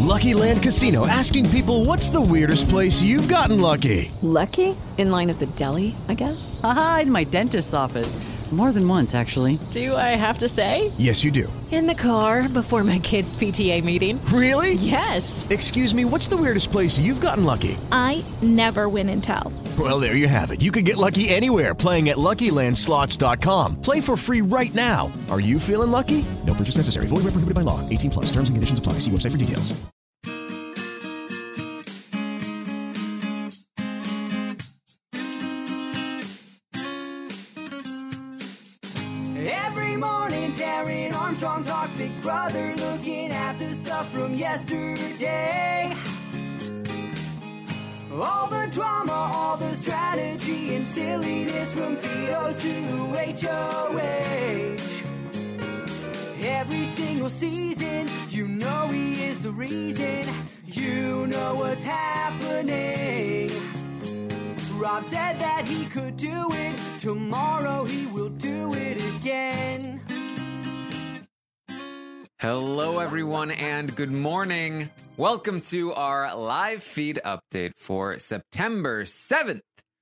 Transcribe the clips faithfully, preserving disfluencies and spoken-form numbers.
Lucky Land Casino, asking people, what's the weirdest place you've gotten lucky? Lucky? In line at the deli, I guess? Aha, in my dentist's office. More than once, actually. Do I have to say? Yes, you do. In the car before my kids' P T A meeting. Really? Yes. Excuse me, what's the weirdest place you've gotten lucky? I never win and tell. Well, there you have it. You can get lucky anywhere, playing at Lucky Land Slots dot com. Play for free right now. Are you feeling lucky? No purchase necessary. Void where prohibited by law. eighteen plus. Terms and conditions apply. See website for details. Every morning, Darren Armstrong talks Big Brother, looking at the stuff from yesterday. All the drama, all the strategy and silliness from Fido to H O H. Every single season, you know he is the reason. You know what's happening. Rob said that he could do it. Tomorrow he will do it again. Hello, everyone, and good morning. Welcome to our live feed update for September seventh.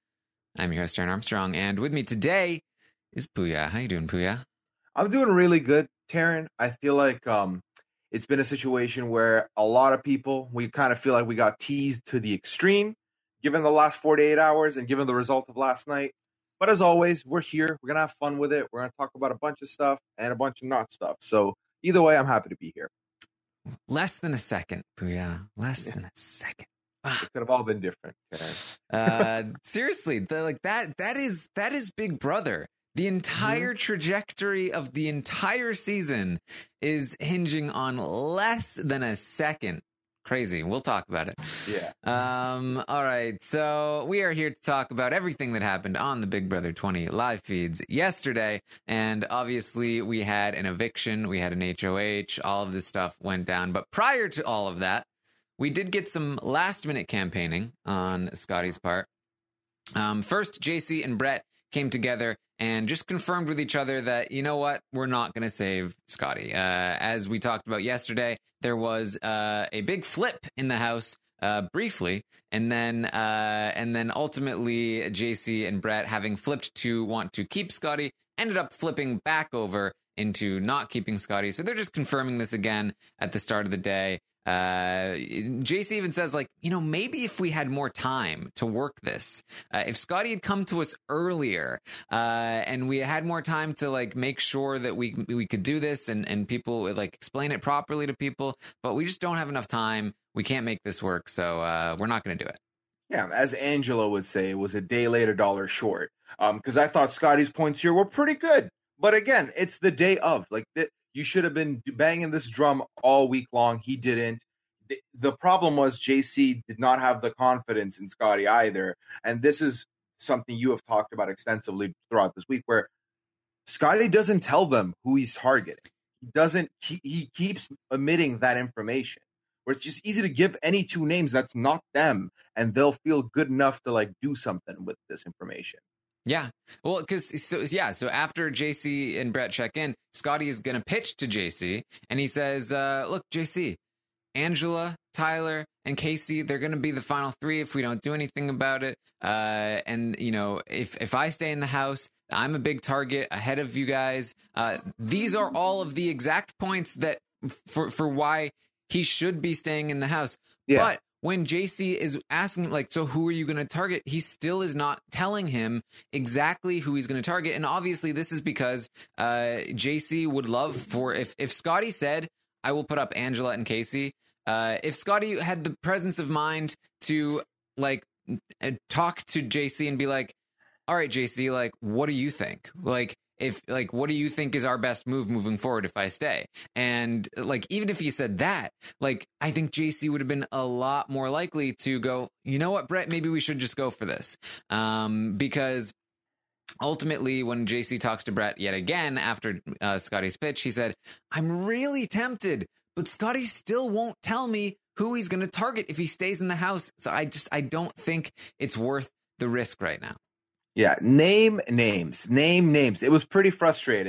I'm your host, Darren Armstrong, and with me today is Puya. How you doing, Puya? I'm doing really good, Taryn. I feel like um, it's been a situation where a lot of people, we kind of feel like we got teased to the extreme, given the last forty-eight hours and given the result of last night. But as always, we're here. We're going to have fun with it. We're going to talk about a bunch of stuff and a bunch of not stuff. So either way, I'm happy to be here. Less than a second, Puya. Less yeah. than a second. It could have all been different. uh, seriously, the, like that. That is that is Big Brother. The entire mm-hmm. trajectory of the entire season is hinging on less than a second. Crazy. We'll talk about it. Yeah. Um, all right. So we are here to talk about everything that happened on the Big Brother twenty live feeds yesterday. And obviously we had an eviction. We had an H O H. All of this stuff went down. But prior to all of that, we did get some last minute campaigning on Scotty's part. Um, first, J C and Brett came together and just confirmed with each other that, you know what, we're not going to save Scotty. Uh, as we talked about yesterday, there was uh, a big flip in the house uh, briefly, and then uh, and then ultimately J C and Brett, having flipped to want to keep Scotty, ended up flipping back over into not keeping Scotty. So they're just confirming this again at the start of the day. Uh, J C even says, like, you know, maybe if we had more time to work this, uh, if Scotty had come to us earlier, uh, and we had more time to like make sure that we we could do this and and people would like explain it properly to people, but we just don't have enough time. We can't make this work, so uh, we're not going to do it. Yeah, as Angela would say, it was a day late, a dollar short. Um, because I thought Scotty's points here were pretty good, but again, it's the day of like the. You should have been banging this drum all week long. He didn't. The, the problem was J C did not have the confidence in Scotty either. And this is something you have talked about extensively throughout this week, where Scotty doesn't tell them who he's targeting. He doesn't. He, he keeps omitting that information, where it's just easy to give any two names that's not them, and they'll feel good enough to like do something with this information. Yeah, well, because so yeah, so after J C and Brett check in, Scotty is going to pitch to J C, and he says, uh, look, J C, Angela, Tyler, and Casey, they're going to be the final three if we don't do anything about it. Uh, and, you know, if, if I stay in the house, I'm a big target ahead of you guys. Uh, these are all of the exact points that for, for why he should be staying in the house. Yeah. But when J C is asking him, like, so who are you going to target? He still is not telling him exactly who he's going to target. And obviously this is because uh, J C would love for, if, if Scotty said, I will put up Angela and Casey, uh, if Scotty had the presence of mind to like talk to J C and be like, all right, J C, like, what do you think? Like, if like, what do you think is our best move moving forward if I stay? And like, even if he said that, like, I think J C would have been a lot more likely to go, you know what, Brett, maybe we should just go for this. Um, because ultimately, when J C talks to Brett yet again after uh, Scotty's pitch, he said, I'm really tempted, but Scotty still won't tell me who he's going to target if he stays in the house. So I just, I don't think it's worth the risk right now. Yeah, name names, name names. It was pretty frustrating.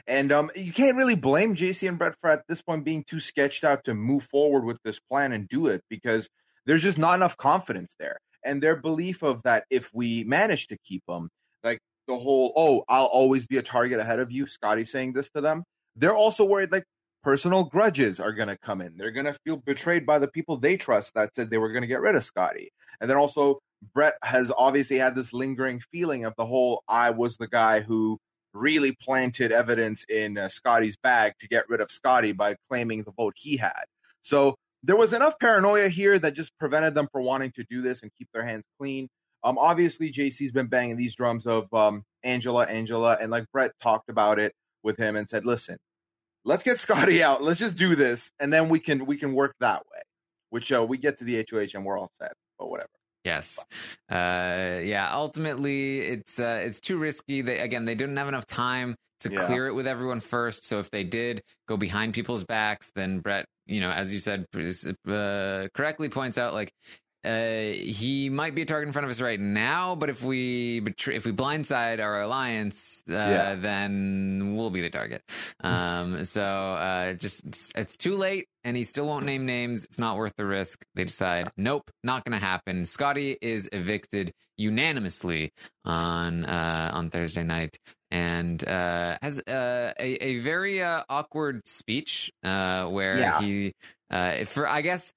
And um, you can't really blame J C and Brett for at this point being too sketched out to move forward with this plan and do it, because there's just not enough confidence there. And their belief of that if we manage to keep them, like the whole, oh, I'll always be a target ahead of you, Scotty saying this to them. They're also worried like personal grudges are going to come in. They're going to feel betrayed by the people they trust that said they were going to get rid of Scotty. And then also Brett has obviously had this lingering feeling of the whole, I was the guy who really planted evidence in uh, Scotty's bag to get rid of Scotty by claiming the vote he had. So there was enough paranoia here that just prevented them from wanting to do this and keep their hands clean. Um, obviously, J C's been banging these drums of um, Angela, Angela, and like Brett talked about it with him and said, listen, let's get Scotty out. Let's just do this, and then we can we can work that way, which uh, we get to the H O H and we're all set, but whatever. Yes. Uh, yeah. Ultimately, it's uh, it's too risky. They again, they didn't have enough time to Yeah. clear it with everyone first. So if they did go behind people's backs, then Brett, you know, as you said, uh, correctly points out, like uh, he might be a target in front of us right now, but if we betray, if we blindside our alliance, uh, Yeah. then we'll be the target. Um, so uh, just it's too late. And he still won't name names. It's not worth the risk. They decide, nope, not going to happen. Scotty is evicted unanimously on uh, on Thursday night, and uh, has uh, a a very uh, awkward speech uh, where Yeah. he, uh, for I guess.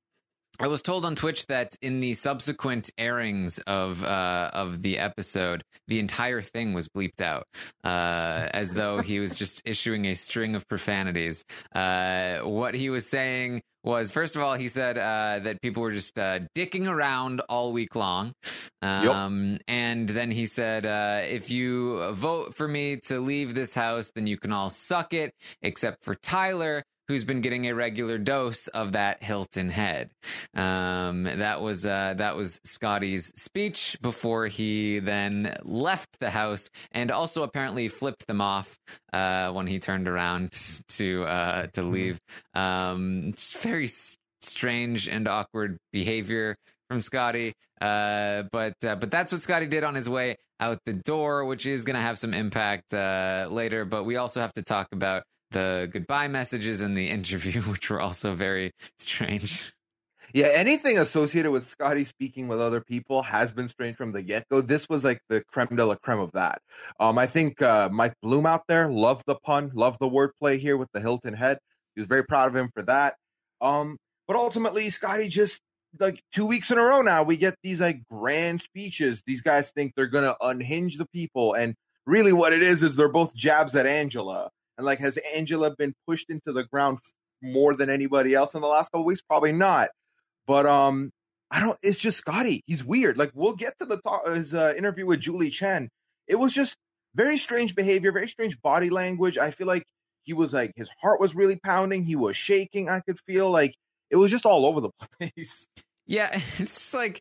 I was told on Twitch that in the subsequent airings of uh, of the episode, the entire thing was bleeped out, uh, as though he was just issuing a string of profanities. Uh, what he was saying was, first of all, he said uh, that people were just uh, dicking around all week long. Um, and then he said, uh, if you vote for me to leave this house, then you can all suck it, except for Tyler, who's been getting a regular dose of that Hilton head. Um, that was uh, that was Scotty's speech before he then left the house, and also apparently flipped them off uh, when he turned around to uh, to leave. Um, just very s- strange and awkward behavior from Scotty. Uh, but uh, but that's what Scotty did on his way out the door, which is going to have some impact uh, later. But we also have to talk about the goodbye messages in the interview, which were also very strange. Yeah, anything associated with Scotty speaking with other people has been strange from the get-go. This was like the creme de la creme of that. Um, I think uh, Mike Bloom out there loved the pun, loved the wordplay here with the Hilton head. He was very proud of him for that. Um, but ultimately, Scotty just, like two weeks in a row now, we get these like grand speeches. These guys think they're going to unhinge the people. And really what it is, is they're both jabs at Angela. And like, has Angela been pushed into the ground more than anybody else in the last couple of weeks? Probably not. But um, I don't. It's just Scotty. He's weird. Like, we'll get to the talk, his uh, interview with Julie Chen. It was just very strange behavior, very strange body language. I feel like he was like, his heart was really pounding. He was shaking. I could feel like it was just all over the place. Yeah, it's just like.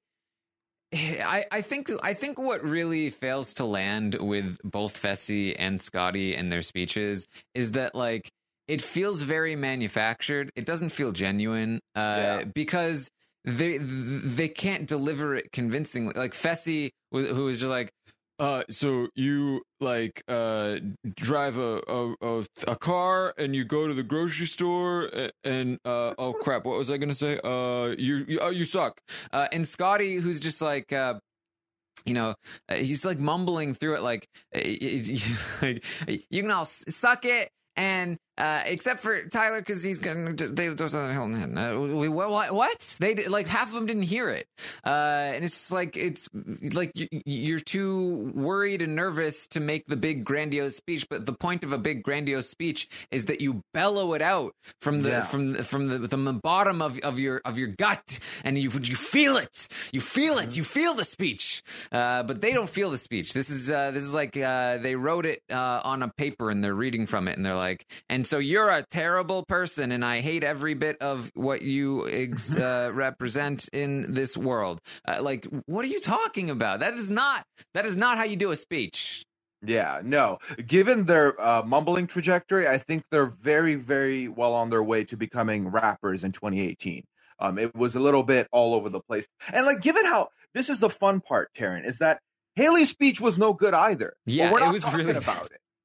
I, I think I think what really fails to land with both Fessy and Scotty and their speeches is that, like, it feels very manufactured. It doesn't feel genuine uh, Yeah. because they they can't deliver it convincingly. Like Fessy, who was just like, uh, so you like uh, drive a, a a a car and you go to the grocery store and, and uh, oh crap, what was I gonna say? Uh, you you, oh, you suck. Uh, and Scotty, who's just like. Uh, You know, uh, he's like mumbling through it, like, like you can all suck it, and uh, except for Tyler, because he's gonna they those on the Hilton head. Uh, what? What? They did, like half of them didn't hear it, uh, and it's just like it's like you, you're too worried and nervous to make the big grandiose speech. But the point of a big grandiose speech is that you bellow it out from the Yeah. from the, from the from the bottom of, of your of your gut, and you you feel it, you feel it, you feel the speech. Uh, but they don't feel the speech. This is uh, this is like uh, they wrote it uh, on a paper and they're reading from it, and they're like, and so you're a terrible person, and I hate every bit of what you ex- uh, represent in this world. Uh, like, what are you talking about? That is not that is not how you do a speech. Yeah, no. Given their uh, mumbling trajectory, I think they're very, very well on their way to becoming rappers in twenty eighteen. Um, it was a little bit all over the place. And like, given how this is the fun part, Taryn, is that Haley's speech was no good either. Yeah, but we're not it was talking really about it.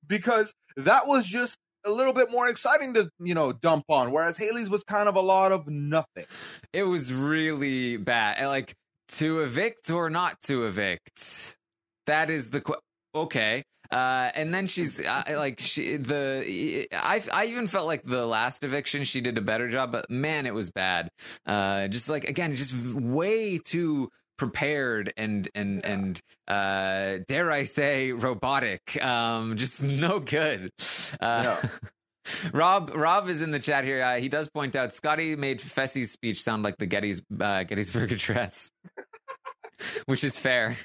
because that was just a little bit more exciting to, you know, dump on, whereas Haley's was kind of a lot of nothing. It was really bad. Like, to evict or not to evict? That is the qu- okay. Uh, and then she's uh, like, she the I I even felt like the last eviction she did a better job, but man, it was bad. Uh, just like again, just way too prepared and and yeah. and uh, dare I say robotic. Um, just no good. Uh, yeah. Rob Rob is in the chat here. Uh, he does point out Scotty made Fessy's speech sound like the Gettys, uh, Gettysburg Address, which is fair.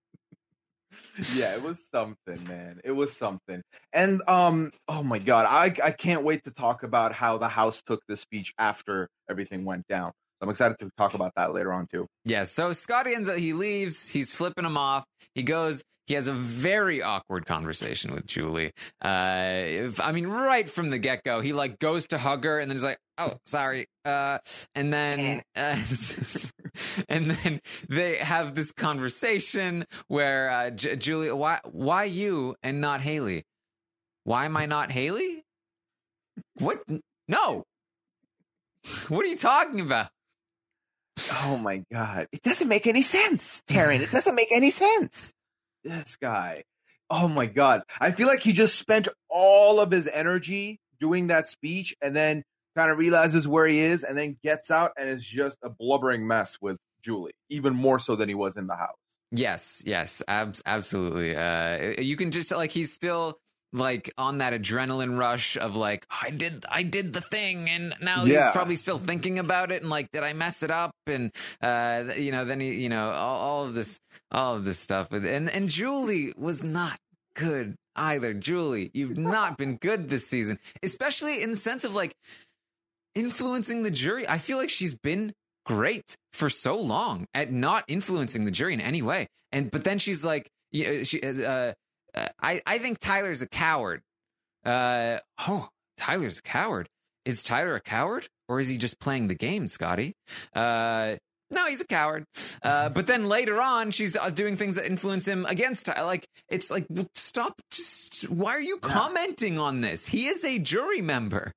Yeah, it was something, man. It was something. And um, oh my God, I I can't wait to talk about how the House took this speech after everything went down. I'm excited to talk about that later on too. Yeah, so Scotty ends up, he leaves, he's flipping him off. He goes, he has a very awkward conversation with Julie. Uh, if, I mean, right from the get-go, he like goes to hug her and then he's like, oh, sorry. Uh, and then, uh, and then they have this conversation where uh, J- Julie, why, why you and not Haley? Why am I not Haley? What? No. What are you talking about? Oh my God. It doesn't make any sense, Taryn. It doesn't make any sense. This guy. Oh my God. I feel like he just spent all of his energy doing that speech and then kind of realizes where he is and then gets out and is just a blubbering mess with Julie, even more so than he was in the house. Yes, yes, ab- absolutely. Uh, you can just like, he's still like on that adrenaline rush of like, I did, I did the thing, and now yeah. he's probably still thinking about it, and like, did I mess it up? And uh, you know, then he, you know, all, all of this, all of this stuff, and and Julie was not good either. Julie, you've not been good this season, especially in the sense of like influencing the jury. I feel like she's been great for so long at not influencing the jury in any way, and but then she's like, yeah, she. Uh, Uh, I, I think Tyler's a coward. Uh, oh, Tyler's a coward. Is Tyler a coward? Or is he just playing the game, Scotty? Uh, no, he's a coward. Uh, but then later on, she's doing things that influence him against Tyler. Like, it's like, stop. Just, why are you commenting on this? He is a jury member.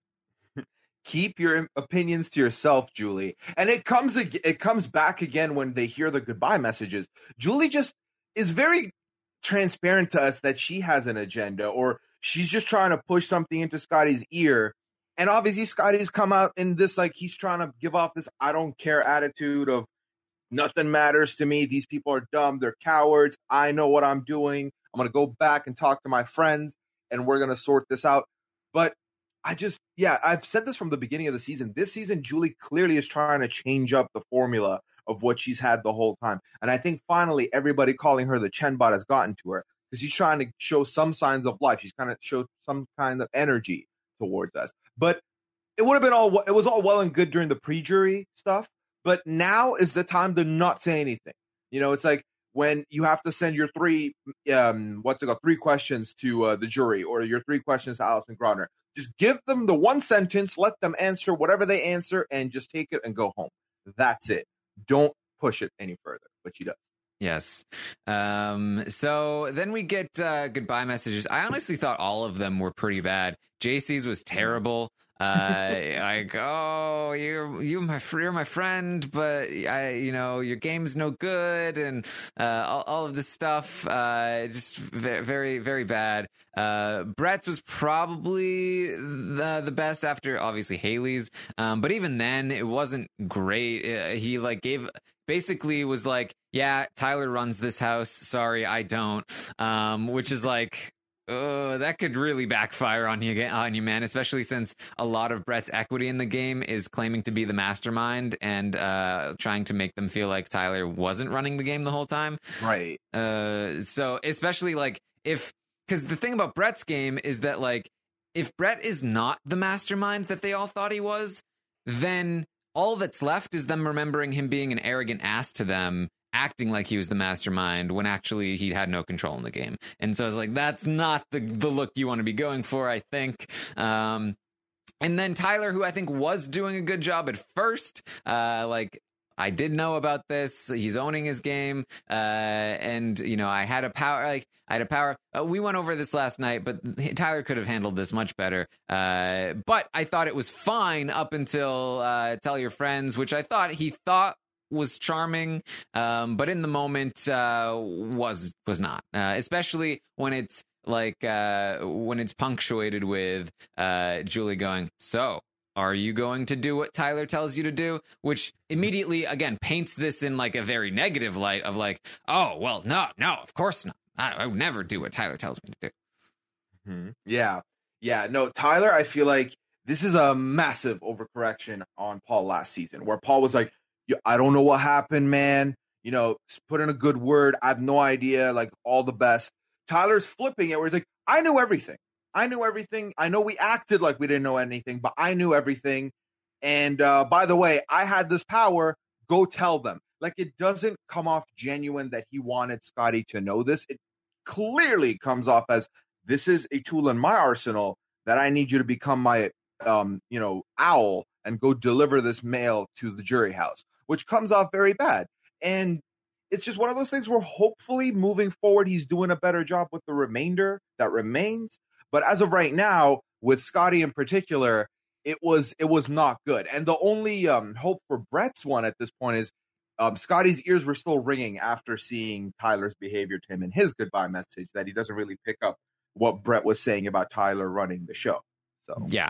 Keep your opinions to yourself, Julie. And it comes, it comes back again when they hear the goodbye messages. Julie just is very transparent to us that she has an agenda, or she's just trying to push something into Scotty's ear. And obviously Scotty's come out in this, like, he's trying to give off this I don't care attitude of nothing matters to me. These people are dumb. They're cowards. I know what I'm doing. I'm going to go back and talk to my friends and we're going to sort this out. But I just, yeah, I've said this from the beginning of the season. This season, Julie clearly is trying to change up the formula of what she's had the whole time. And I think finally everybody calling her the Chenbot has gotten to her because she's trying to show some signs of life. She's kind of showed some kind of energy towards us. But it would have been all, it was all well and good during the pre-jury stuff. But now is the time to not say anything. You know, it's like when you have to send your three, um, what's it called, three questions to uh, the jury, or your three questions to Allison Grodner. Just give them the one sentence, let them answer whatever they answer, and just take it and go home. That's it. Don't push it any further, but she does. Yes. Um, so then we get uh, goodbye messages. I honestly thought all of them were pretty bad. J C's was terrible. Uh, like, oh, you're you my you're my friend, but I, you know, your game's no good, and uh, all, all of this stuff, uh, just very, very, very bad. Uh, Brett's was probably the the best after obviously Haley's, um, but even then, it wasn't great. Uh, he like gave. Basically was like, yeah, Tyler runs this house. Sorry, I don't. Um, which is like, oh, that could really backfire on you, on you, man. Especially since a lot of Brett's equity in the game is claiming to be the mastermind and uh, trying to make them feel like Tyler wasn't running the game the whole time. Right. Uh, so especially like if, because the thing about Brett's game is that like if Brett is not the mastermind that they all thought he was, then all that's left is them remembering him being an arrogant ass to them, acting like he was the mastermind when actually he had no control in the game. And so I was like, that's not the, the look you want to be going for, I think. Um, and then Tyler, who I think was doing a good job at first, uh, like, I did know about this. He's owning his game. Uh, and, you know, I had a power, like, I had a power. Uh, we went over this last night, but Tyler could have handled this much better. Uh, but I thought it was fine up until uh, Tell Your Friends, which I thought he thought was charming, um, but in the moment uh, was was not, uh, especially when it's like uh, when it's punctuated with uh, Julie going, so are you going to do what Tyler tells you to do? Which immediately, again, paints this in like a very negative light of like, oh, well, no, no, of course not. I, I would never do what Tyler tells me to do. Mm-hmm. Yeah. Yeah. No, Tyler, I feel like this is a massive overcorrection on Paul last season, where Paul was like, I don't know what happened, man. You know, put in a good word. I have no idea. Like, all the best. Tyler's flipping it where he's like, I knew everything. I knew everything. I know we acted like we didn't know anything, but I knew everything. And uh, by the way, I had this power. Go tell them. Like, it doesn't come off genuine that he wanted Scotty to know this. It clearly comes off as, this is a tool in my arsenal that I need you to become my, um, you know, owl and go deliver this mail to the jury house, which comes off very bad. And it's just one of those things where hopefully moving forward, he's doing a better job with the remainder that remains. But as of right now, with Scotty in particular, it was it was not good. And the only um, hope for Brett's one at this point is um, Scotty's ears were still ringing after seeing Tyler's behavior to him in his goodbye message, that he doesn't really pick up what Brett was saying about Tyler running the show. So yeah,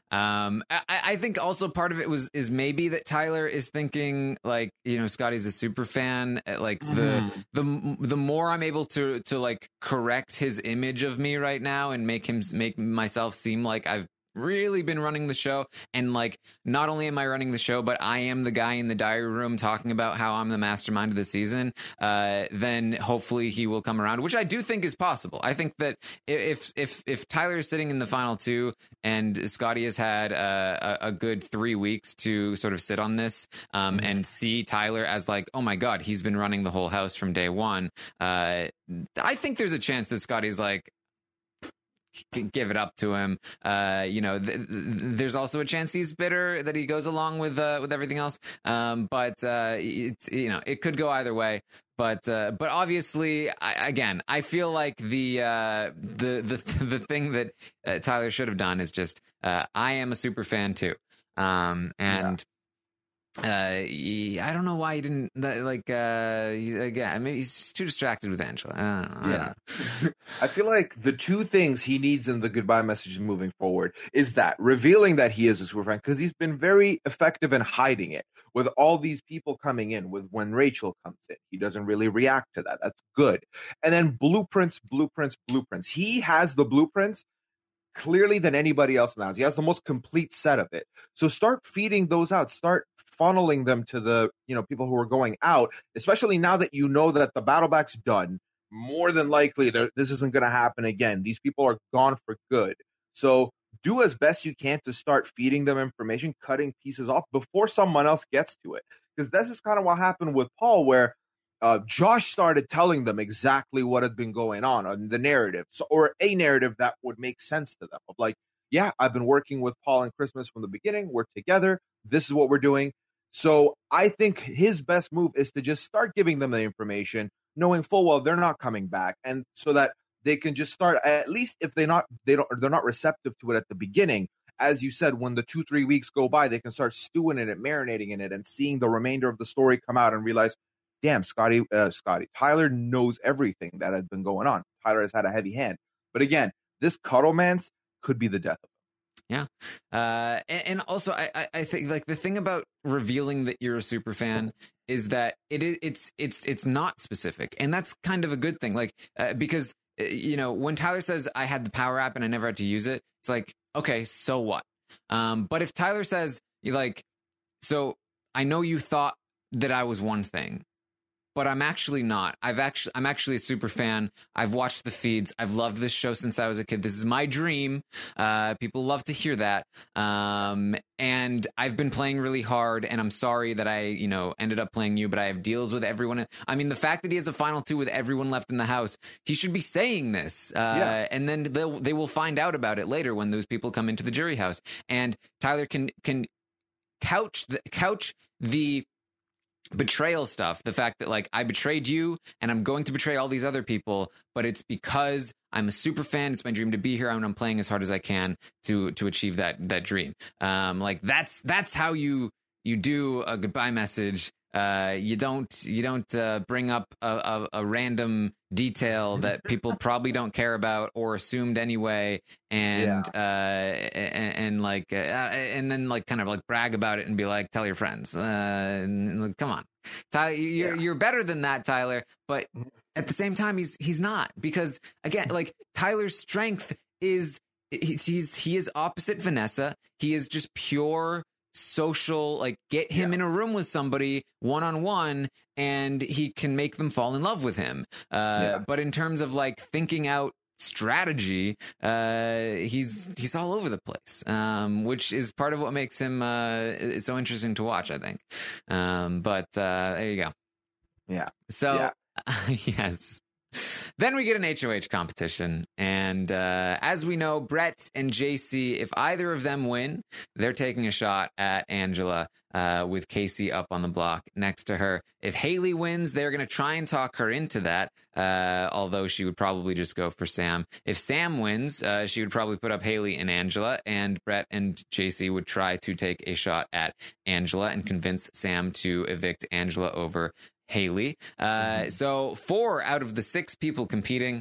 um, I, I think also part of it was is maybe that Tyler is thinking like, you know, Scotty's a super fan. Like the mm. the the more I'm able to to like correct his image of me right now and make him make myself seem like I've really been running the show, and like not only am I running the show, but I am the guy in the diary room talking about how I'm the mastermind of the season, uh then hopefully he will come around, which I do think is possible. I think that if if if Tyler is sitting in the final two and Scotty has had a, a, a good three weeks to sort of sit on this um mm-hmm. and see Tyler as like, oh my god, he's been running the whole house from day one, uh I think there's a chance that Scotty's like, give it up to him. Uh, you know, th- th- there's also a chance he's bitter that he goes along with uh, with everything else. Um, but uh, it's, you know, it could go either way. But uh, but obviously, I, again, I feel like the uh, the the the thing that uh, Tyler should have done is just uh, I am a super fan too, um, and. Yeah. Uh, he, I don't know why he didn't like. Uh, he, again, I mean, he's just too distracted with Angela. I don't know. I yeah, don't know. I feel like the two things he needs in the goodbye message moving forward is that revealing that he is a super fan, because he's been very effective in hiding it. With all these people coming in, with when Rachel comes in, he doesn't really react to that. That's good. And then blueprints, blueprints, blueprints. He has the blueprints clearly than anybody else in the house. He has the most complete set of it. So start feeding those out. Start funneling them to the, you know, people who are going out, especially now that you know that the battle back's done. More than likely, this isn't going to happen again. These people are gone for good. So do as best you can to start feeding them information, cutting pieces off before someone else gets to it. Because this is kind of what happened with Paul, where Uh, Josh started telling them exactly what had been going on on the narrative, so, or a narrative that would make sense to them. Of like, yeah, I've been working with Paul and Christmas from the beginning. We're together. This is what we're doing. So I think his best move is to just start giving them the information, knowing full well they're not coming back, and so that they can just start, at least if they not they don't they're not receptive to it at the beginning. As you said, when the two three weeks go by, they can start stewing in it, marinating in it, and seeing the remainder of the story come out and realize, damn, Scotty, uh, Scotty, Tyler knows everything that had been going on. Tyler has had a heavy hand. But again, this Cuddlemance could be the death of him. Yeah. Uh, and, and also, I, I think like the thing about revealing that you're a super fan is that it is, it's, it's, it's not specific. And that's kind of a good thing. Like, uh, because, uh, you know, when Tyler says I had the power app and I never had to use it, it's like, okay, so what? Um, but if Tyler says, like, so I know you thought that I was one thing, but I'm actually not. I've actually, I'm actually a super fan. I've watched the feeds. I've loved this show since I was a kid. This is my dream. Uh, people love to hear that. Um, and I've been playing really hard, and I'm sorry that I, you know, ended up playing you, but I have deals with everyone. I mean, the fact that he has a final two with everyone left in the house, he should be saying this. Uh, yeah. And then they'll, they will find out about it later when those people come into the jury house. And Tyler can, can couch the, couch the, betrayal stuff, the fact that like I betrayed you and I'm going to betray all these other people, but it's because I'm a super fan. It's my dream to be here, and I'm playing as hard as I can to to achieve that that dream. Um, like that's that's how you you do a goodbye message. Uh, you don't you don't uh, bring up a, a, a random detail that people probably don't care about or assumed anyway, and yeah. uh, and, and like uh, and then like kind of like brag about it and be like, tell your friends. Uh, and, and, come on, Tyler, you're yeah. you're better than that, Tyler. But at the same time, he's he's not, because again, like Tyler's strength is he's, he's he is opposite Vanessa. He is just pure social, like get him yeah. in a room with somebody one-on-one and he can make them fall in love with him. Uh, yeah. But in terms of like thinking out strategy, uh, he's he's all over the place, um, which is part of what makes him uh, it's so interesting to watch, I think. Um, but uh, there you go. Yeah. So yeah. yes. Then we get an H O H competition, and uh, as we know, Brett and J C, if either of them win, they're taking a shot at Angela uh, with Casey up on the block next to her. If Haley wins, they're going to try and talk her into that, uh, although she would probably just go for Sam. If Sam wins, uh, she would probably put up Haley and Angela, and Brett and J C would try to take a shot at Angela and convince Sam to evict Angela over Haley. Uh, mm-hmm. So four out of the six people competing,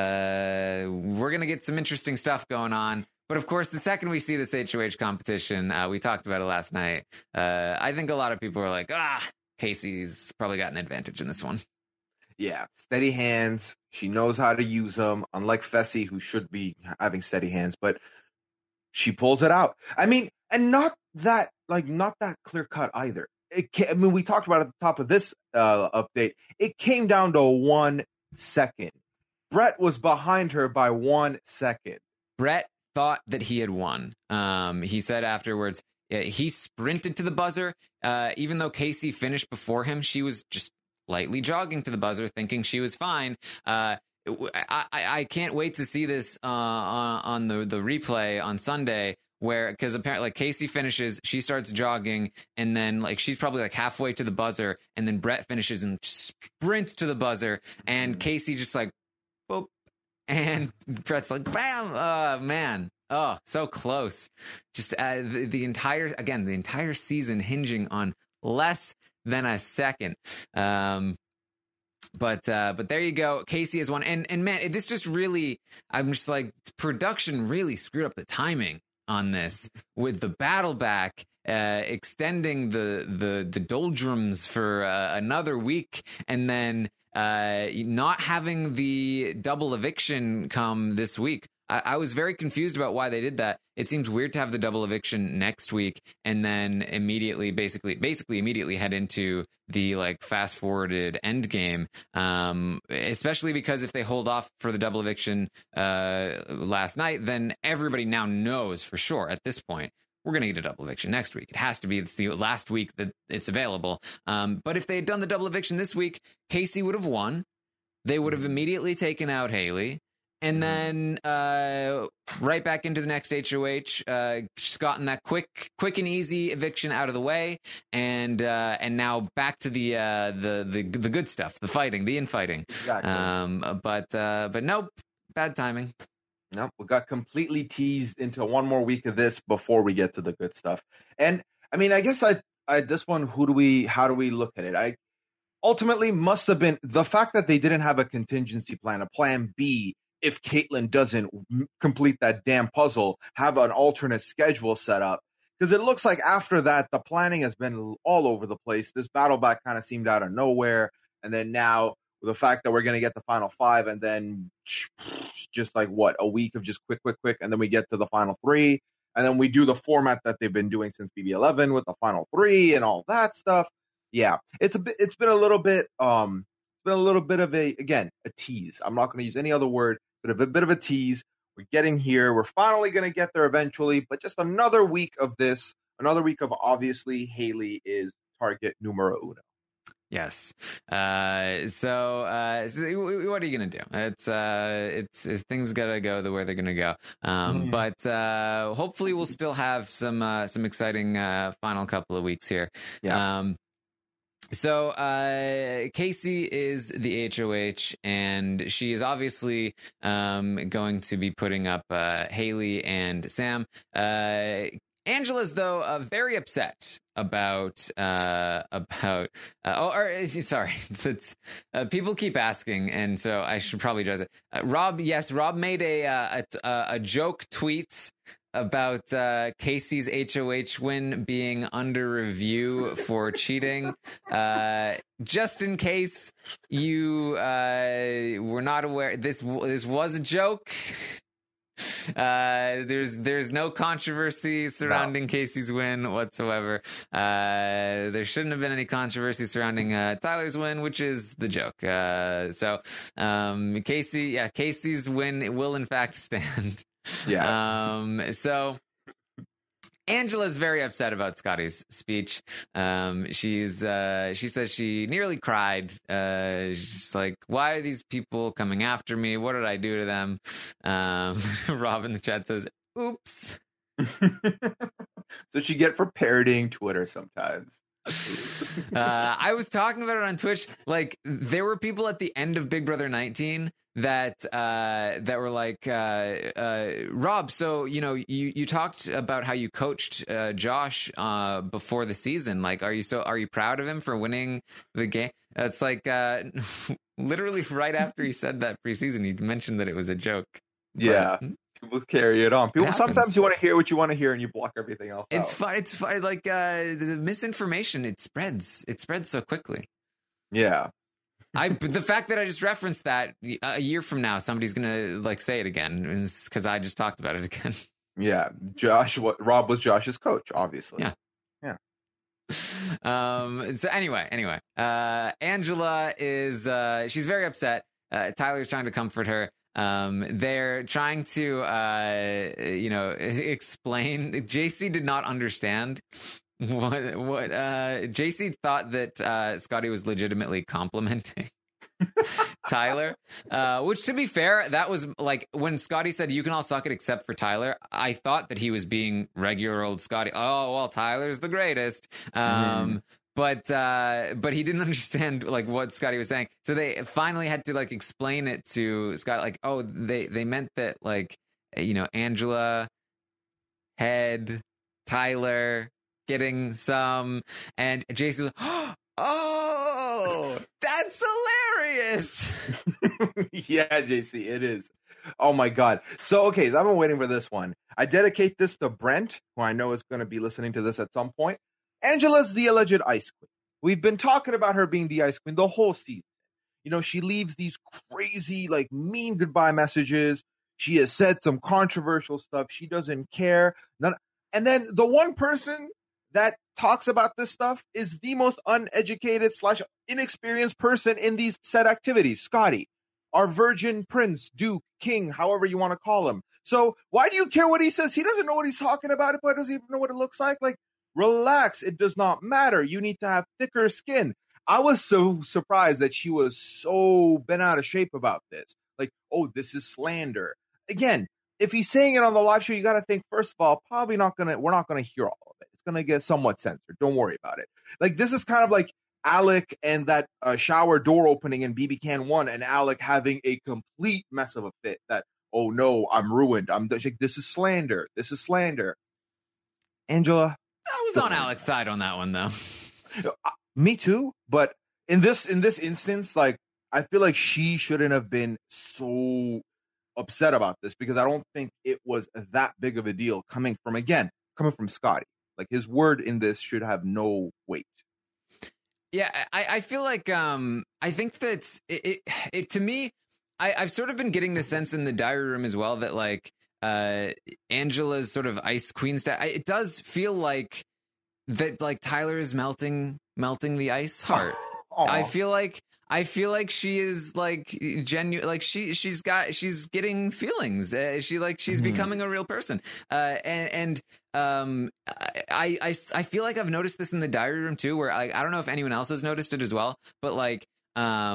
uh, we're going to get some interesting stuff going on. But of course, the second we see this H O H competition, uh, we talked about it last night. Uh, I think a lot of people are like, ah, Casey's probably got an advantage in this one. Yeah, steady hands. She knows how to use them, unlike Fessy, who should be having steady hands, but she pulls it out. I mean, and not that, like, not that clear cut either. It came, I mean, we talked about it at the top of this uh, update. It came down to one second. Brett was behind her by one second. Brett thought that he had won. Um, he said afterwards, uh, he sprinted to the buzzer. Uh, even though Casey finished before him, she was just lightly jogging to the buzzer, thinking she was fine. Uh, I, I, I can't wait to see this uh, on, on the, the replay on Sunday, where, because apparently like Casey finishes, she starts jogging, and then like she's probably like halfway to the buzzer, and then Brett finishes and sprints to the buzzer, and Casey just like boop, and Brett's like bam. Oh man, oh so close. Just uh, the, the entire again the entire season hinging on less than a second. Um, But uh, but there you go. Casey has won, and and man, this just really, I'm just like, production really screwed up the timing on this with the battle back, uh, extending the the the doldrums for uh, another week, and then uh, not having the double eviction come this week. I, I was very confused about why they did that. It seems weird to have the double eviction next week and then immediately, basically, basically immediately head into the like fast forwarded end game. Um, especially because if they hold off for the double eviction uh, last night, then everybody now knows for sure at this point we're going to get a double eviction next week. It has to be. It's the last week that it's available. Um, but if they had done the double eviction this week, Casey would have won. They would have immediately taken out Haley. And then uh, right back into the next H O H, uh, just gotten that quick, quick and easy eviction out of the way, and uh, and now back to the uh, the the the good stuff, the fighting, the infighting. Exactly. Um, but uh, but nope, bad timing. Nope, we got completely teased into one more week of this before we get to the good stuff. And I mean, I guess I, I this one, who do we, how do we look at it? I ultimately must have been the fact that they didn't have a contingency plan, a plan B. If Caitlyn doesn't complete that damn puzzle, have an alternate schedule set up. Because it looks like after that, the planning has been all over the place. This battle back kind of seemed out of nowhere. And then now, with the fact that we're going to get the final five, and then just like, what, a week of just quick, quick, quick, and then we get to the final three. And then we do the format that they've been doing since B B eleven with the final three and all that stuff. Yeah, it's a bit, it's been a little bit, um, it's been a little bit of a, again, a tease. I'm not going to use any other word. But a bit of a tease. We're getting here. We're finally going to get there eventually. But just another week of this, another week of obviously Haley is target numero uno. Yes. Uh, so, uh, so what are you going to do? It's, uh, it's, it's things got to go the way they're going to go. Um, mm. But uh, hopefully we'll still have some uh, some exciting uh, final couple of weeks here. Yeah. Um, So uh, Casey is the H O H, and she is obviously um, going to be putting up uh, Haley and Sam. Uh, Angela's, though, uh, very upset about uh, about. Uh, oh, or, sorry, that's, uh, people keep asking, and so I should probably address it. Uh, Rob, yes, Rob made a uh, a, a joke tweet about uh, Casey's H O H win being under review for cheating. Uh, just in case you uh, were not aware, this this was a joke. Uh, there's there's no controversy surrounding no. Casey's win whatsoever. Uh, there shouldn't have been any controversy surrounding uh, Tyler's win, which is the joke. Uh, so um, Casey, yeah, Casey's win will in fact stand. Yeah. Um, so Angela's very upset about Scotty's speech. Um, she's uh, she says she nearly cried. Uh, she's like, "Why are these people coming after me? What did I do to them?" Um, Rob in the chat says, "Oops." So you get for parroting Twitter sometimes. uh, I was talking about it on Twitch. Like, there were people at the end of Big Brother nineteen that uh, that were like, uh, uh, Rob, so, you know, you, you talked about how you coached uh, Josh uh, before the season. Like, are you so are you proud of him for winning the game? It's like uh, literally right after he said that preseason, he mentioned that it was a joke. Yeah. But, people carry it on. People it sometimes you want to hear what you want to hear, and you block everything else. It's out. fun. It's fun. Like uh, the misinformation. It spreads. It spreads so quickly. Yeah. I the fact that I just referenced that a year from now, somebody's gonna like say it again because I just talked about it again. Yeah, Josh. What Rob was Josh's coach, obviously. Yeah. Yeah. Um. So anyway, anyway, uh, Angela is uh, she's very upset. Uh, Tyler's trying to comfort her. Um, they're trying to, uh, you know, explain. J C did not understand what, what, uh, J C thought that, uh, Scotty was legitimately complimenting Tyler, uh, which to be fair, that was like when Scotty said, "You can all suck it except for Tyler." I thought that he was being regular old Scotty. Oh, well, Tyler's the greatest. Um, mm. But uh, but he didn't understand like what Scotty was saying, so they finally had to like explain it to Scott. Like, oh, they they meant that like you know Angela, Head, Tyler getting some, and Jason was like, oh, that's hilarious. Yeah, J C, it is. Oh my God. So okay, so I've been waiting for this one. I dedicate this to Brent, who I know is going to be listening to this at some point. Angela's the alleged Ice Queen. We've been talking about her being the Ice Queen the whole season. You know, she leaves these crazy, like, mean goodbye messages. She has said some controversial stuff. She doesn't care. None. And then the one person that talks about this stuff is the most uneducated slash inexperienced person in these said activities, Scotty. Our virgin prince, duke, king, however you want to call him. So why do you care what he says? He doesn't know what he's talking about. He doesn't even know what it looks like. Like, relax. It does not matter. You need to have thicker skin. I was so surprised that she was so bent out of shape about this. Like, oh, this is slander. Again, if he's saying it on the live show, you got to think, first of all, probably not going to, we're not going to hear all of it. It's going to get somewhat censored. Don't worry about it. Like, this is kind of like Alec and that uh, shower door opening in B B Can one and Alec having a complete mess of a fit that, oh no, I'm ruined. I'm like, this is slander. This is slander. Angela. I was on Alec's side on that one, though. Me too, but in this in this instance, like I feel like she shouldn't have been so upset about this because I don't think it was that big of a deal coming from again coming from Scotty. Like his word in this should have no weight. Yeah, I, I feel like um I think that it, it, it to me, I, I've sort of been getting the sense in the diary room as well that like. Uh, Angela's sort of Ice Queen style. It does feel like that, like Tyler is melting, melting the ice heart. Aww. I feel like I feel like she is like genuine. Like she she's got she's getting feelings. Uh, she like she's mm-hmm. becoming a real person. Uh, and and um, I, I I feel like I've noticed this in the diary room too. Where I I don't know if anyone else has noticed it as well, but like um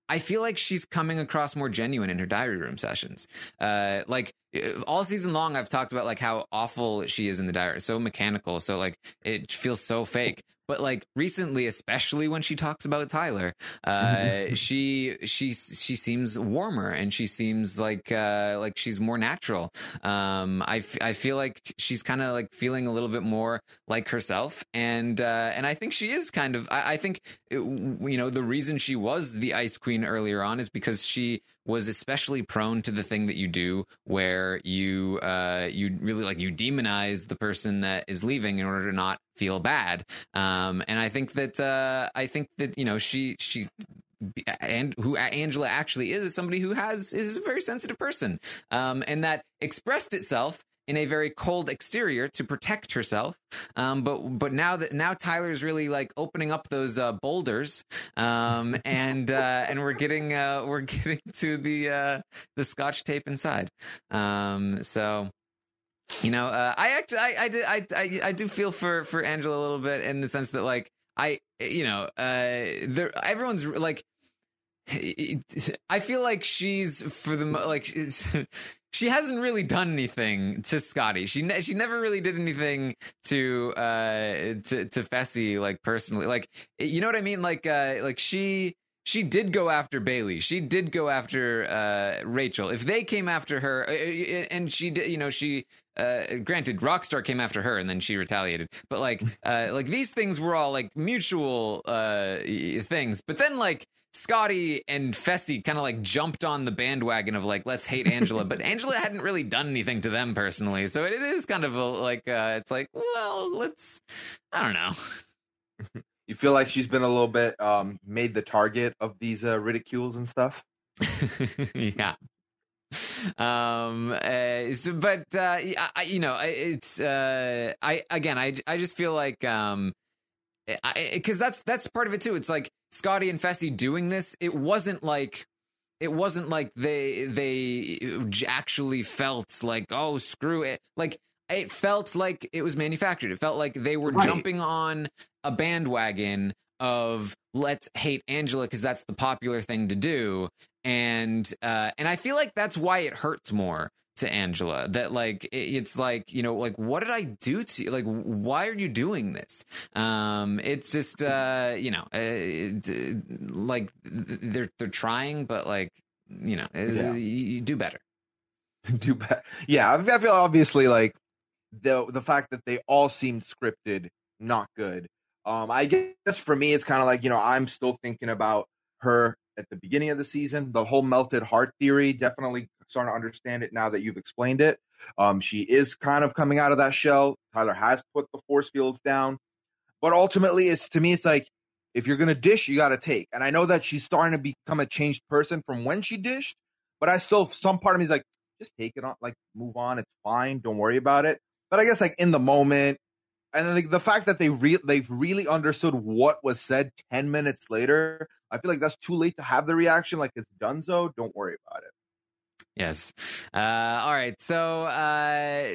I feel like she's coming across more genuine in her diary room sessions. Uh, like all season long, I've talked about like how awful she is in the diary, so mechanical, so like it feels so fake. But like recently, especially when she talks about Tyler, uh, she she she seems warmer and she seems like uh, like she's more natural. Um, I, f- I feel like she's kind of like feeling a little bit more like herself, and uh, and I think she is kind of. I, I think it, you know the reason she was the Ice Queen earlier on is because she was especially prone to the thing that you do where you uh, you really like you demonize the person that is leaving in order to not feel bad. Um, and I think that uh, I think that, you know, she she and who Angela actually is, is somebody who has is a very sensitive person. Um, and that expressed itself in a very cold exterior to protect herself. Um, but but now that now Tyler's really like opening up those uh, boulders, um, and uh, and we're getting uh, we're getting to the uh, the Scotch tape inside. Um, so. You know, uh, I actually, I, I, did, I, I, I do feel for, for Angela a little bit in the sense that, like, I, you know, uh, there, everyone's like, I feel like she's for the like, she hasn't really done anything to Scotty. She, ne- she never really did anything to, uh, to, to Fessy, like personally, like, you know what I mean? Like, uh, like she. She did go after Bailey. She did go after uh, Rachel. If they came after her, and she did, you know, she uh, granted Rockstar came after her, and then she retaliated. But like, uh, like these things were all like mutual uh, things. But then like Scotty and Fessy kind of like jumped on the bandwagon of like, let's hate Angela. But Angela hadn't really done anything to them personally, so it is kind of a, like uh, it's like, well, let's, I don't know. You feel like she's been a little bit um, made the target of these uh, ridicules and stuff? Yeah. Um, uh, so, but, uh, I, you know, it's, uh, I, again, I, I just feel like, um, I, cause that's, that's part of it too. It's like Scotty and Fessy doing this. It wasn't like, it wasn't like they, they actually felt like, oh, screw it. Like, it felt like it was manufactured. It felt like they were right. jumping on a bandwagon of let's hate Angela because that's the popular thing to do. And uh, and I feel like that's why it hurts more to Angela. That like it, it's like, you know, like what did I do to you? Like, why are you doing this? Um, it's just uh, you know, uh, it, like they're they're trying, but like you know, yeah. you, you do better. do better. Yeah, I feel obviously like. The the fact that they all seemed scripted, not good. Um, I guess for me, it's kind of like, you know, I'm still thinking about her at the beginning of the season. The whole melted heart theory, definitely starting to understand it now that you've explained it. Um, she is kind of coming out of that shell. Tyler has put the force fields down. But ultimately, it's to me, it's like, if you're going to dish, you got to take. And I know that she's starting to become a changed person from when she dished. But I still, some part of me is like, just take it on, like, move on. It's fine. Don't worry about it. But I guess like in the moment, and then the, the fact that they re- they've really understood what was said ten minutes later, I feel like that's too late to have the reaction. Like it's donezo. Don't worry about it. Yes. Uh, all right. So uh,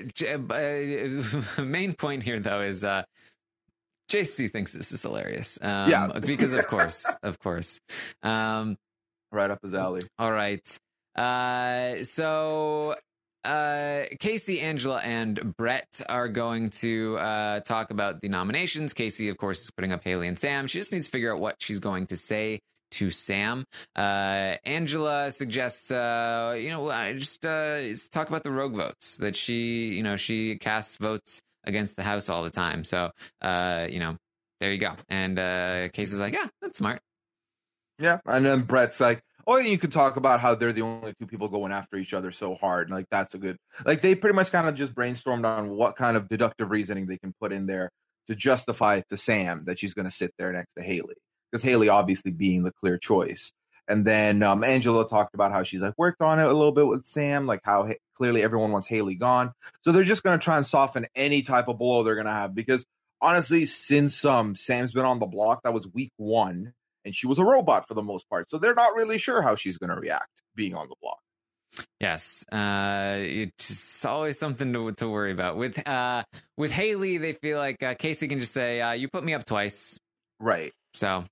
uh, main point here, though, is uh, J C thinks this is hilarious. Um, yeah. Because of course, of course. Um, right up his alley. All right. Uh, so... Uh, Casey, Angela, and Brett are going to uh, talk about the nominations. Casey, of course, is putting up Haley and Sam. She just needs to figure out what she's going to say to Sam. Uh, Angela suggests, uh, you know, just uh, talk about the rogue votes, that she, you know, she casts votes against the house all the time. So, uh, you know, there you go. And uh, Casey's like, yeah, that's smart. Yeah. And then Brett's like, oh, you could talk about how they're the only two people going after each other so hard. Like, that's a good... Like, they pretty much kind of just brainstormed on what kind of deductive reasoning they can put in there to justify it to Sam that she's going to sit there next to Haley. Because Haley obviously being the clear choice. And then um, Angela talked about how she's, like, worked on it a little bit with Sam, like how ha- clearly everyone wants Haley gone. So they're just going to try and soften any type of blow they're going to have. Because, honestly, since um, Sam's been on the block, that was week one. And she was a robot for the most part. So they're not really sure how she's going to react being on the block. Yes. Uh, it's always something to, to worry about. With uh, with Haley, they feel like uh, Casey can just say, uh, you put me up twice. Right. So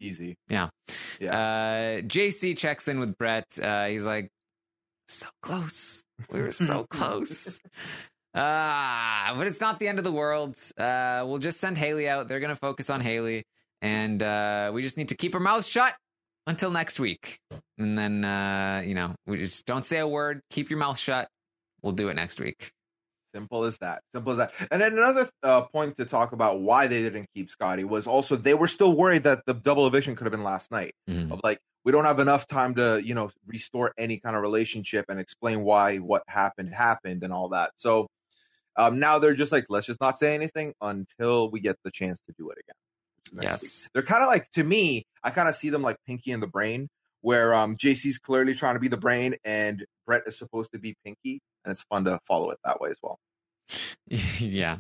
Easy. Yeah. Yeah. Uh, J C checks in with Brett. Uh, he's like, so close. We were so close. Uh, but it's not the end of the world. Uh, we'll just send Haley out. They're going to focus on Haley. And uh, we just need to keep our mouths shut until next week. And then, uh, you know, we just don't say a word. Keep your mouth shut. We'll do it next week. Simple as that. Simple as that. And then another uh, point to talk about why they didn't keep Scotty was also they were still worried that the double eviction could have been last night. Mm-hmm. Of like, we don't have enough time to, you know, restore any kind of relationship and explain why what happened happened and all that. So um, now they're just like, let's just not say anything until we get the chance to do it again. Yes. Week. They're kind of like, to me, I kind of see them like Pinky and the Brain, where um, J C's clearly trying to be the brain and Brett is supposed to be Pinky. And it's fun to follow it that way as well. Yeah.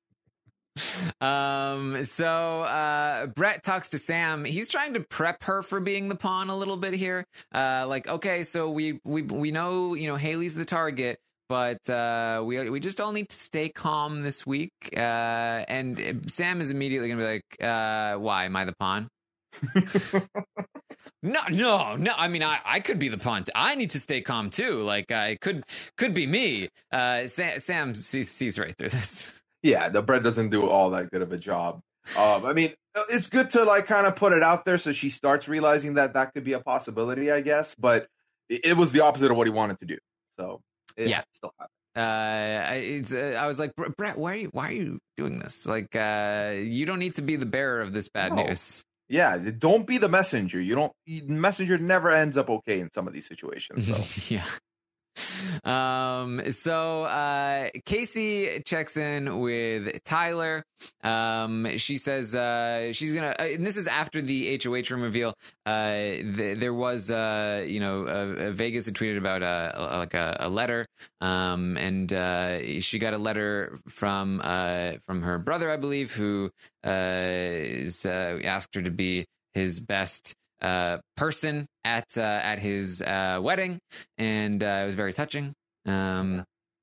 Um, so uh Brett talks to Sam. He's trying to prep her for being the pawn a little bit here. Uh like, okay, so we we we know, you know, Haley's the target, but uh we we just all need to stay calm this week. Uh and Sam is immediately gonna be like, uh why am I the pawn? No, no, no. I mean, I, I could be the pawn. I need to stay calm too. Like, uh, it could could be me. Uh, Sam, Sam sees, sees right through this. Yeah, the Brett doesn't do all that good of a job. Um, I mean, it's good to like kind of put it out there so she starts realizing that that could be a possibility, I guess. But it, it was the opposite of what he wanted to do. So it yeah, still happened. Uh, it's, uh, I was like, Brett, why are you why are you doing this? Like, uh, you don't need to be the bearer of this bad No. news. Yeah, don't be the messenger. You don't. Messenger never ends up okay in some of these situations. So. Yeah. Um, so uh, Casey checks in with Tyler. Um, she says uh, she's gonna, uh, and this is after the H O H room reveal. Uh, th- there was, uh, you know, uh, Vegas had tweeted about uh, like a, a letter, um, and uh, she got a letter from uh, from her brother, I believe, who uh, is, uh, asked her to be his best uh person at uh, at his uh wedding, and uh, it was very touching. Um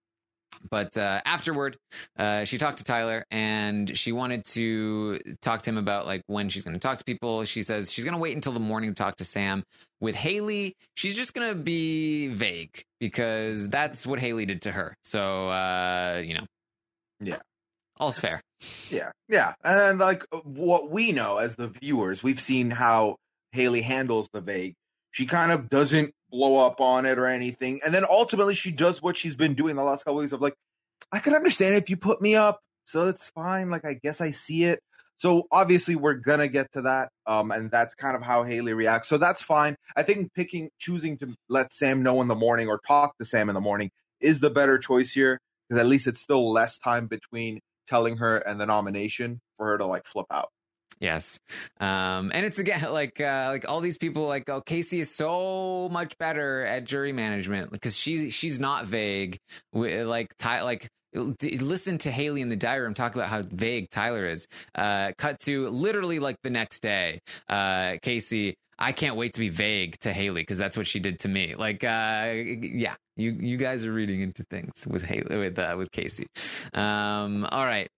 but uh afterward uh she talked to Tyler, and she wanted to talk to him about like when she's going to talk to people. She says she's going to wait until the morning to talk to Sam. With Haley, she's just going to be vague because that's what Haley did to her. So uh you know, yeah, all's fair. Yeah, yeah, and like what we know as the viewers, we've seen how Haley handles the vague. She kind of doesn't blow up on it or anything, and then ultimately she does what she's been doing the last couple weeks of like, I can understand if you put me up, so it's fine. Like, I guess I see it. So obviously we're gonna get to that, um, and that's kind of how Haley reacts. So that's fine. I think picking, choosing to let Sam know in the morning or talk to Sam in the morning is the better choice here, because at least it's still less time between telling her and the nomination for her to like flip out. Yes. Um, and it's again, like, uh, like all these people like, oh, Casey is so much better at jury management because she's, she's not vague. Like, Ty, like, listen to Haley in the diary room talk about how vague Tyler is. Uh, cut to literally like the next day. Uh, Casey, I can't wait to be vague to Haley because that's what she did to me. Like, uh, yeah, you, you guys are reading into things with Haley, with, uh, with Casey. Um, all right.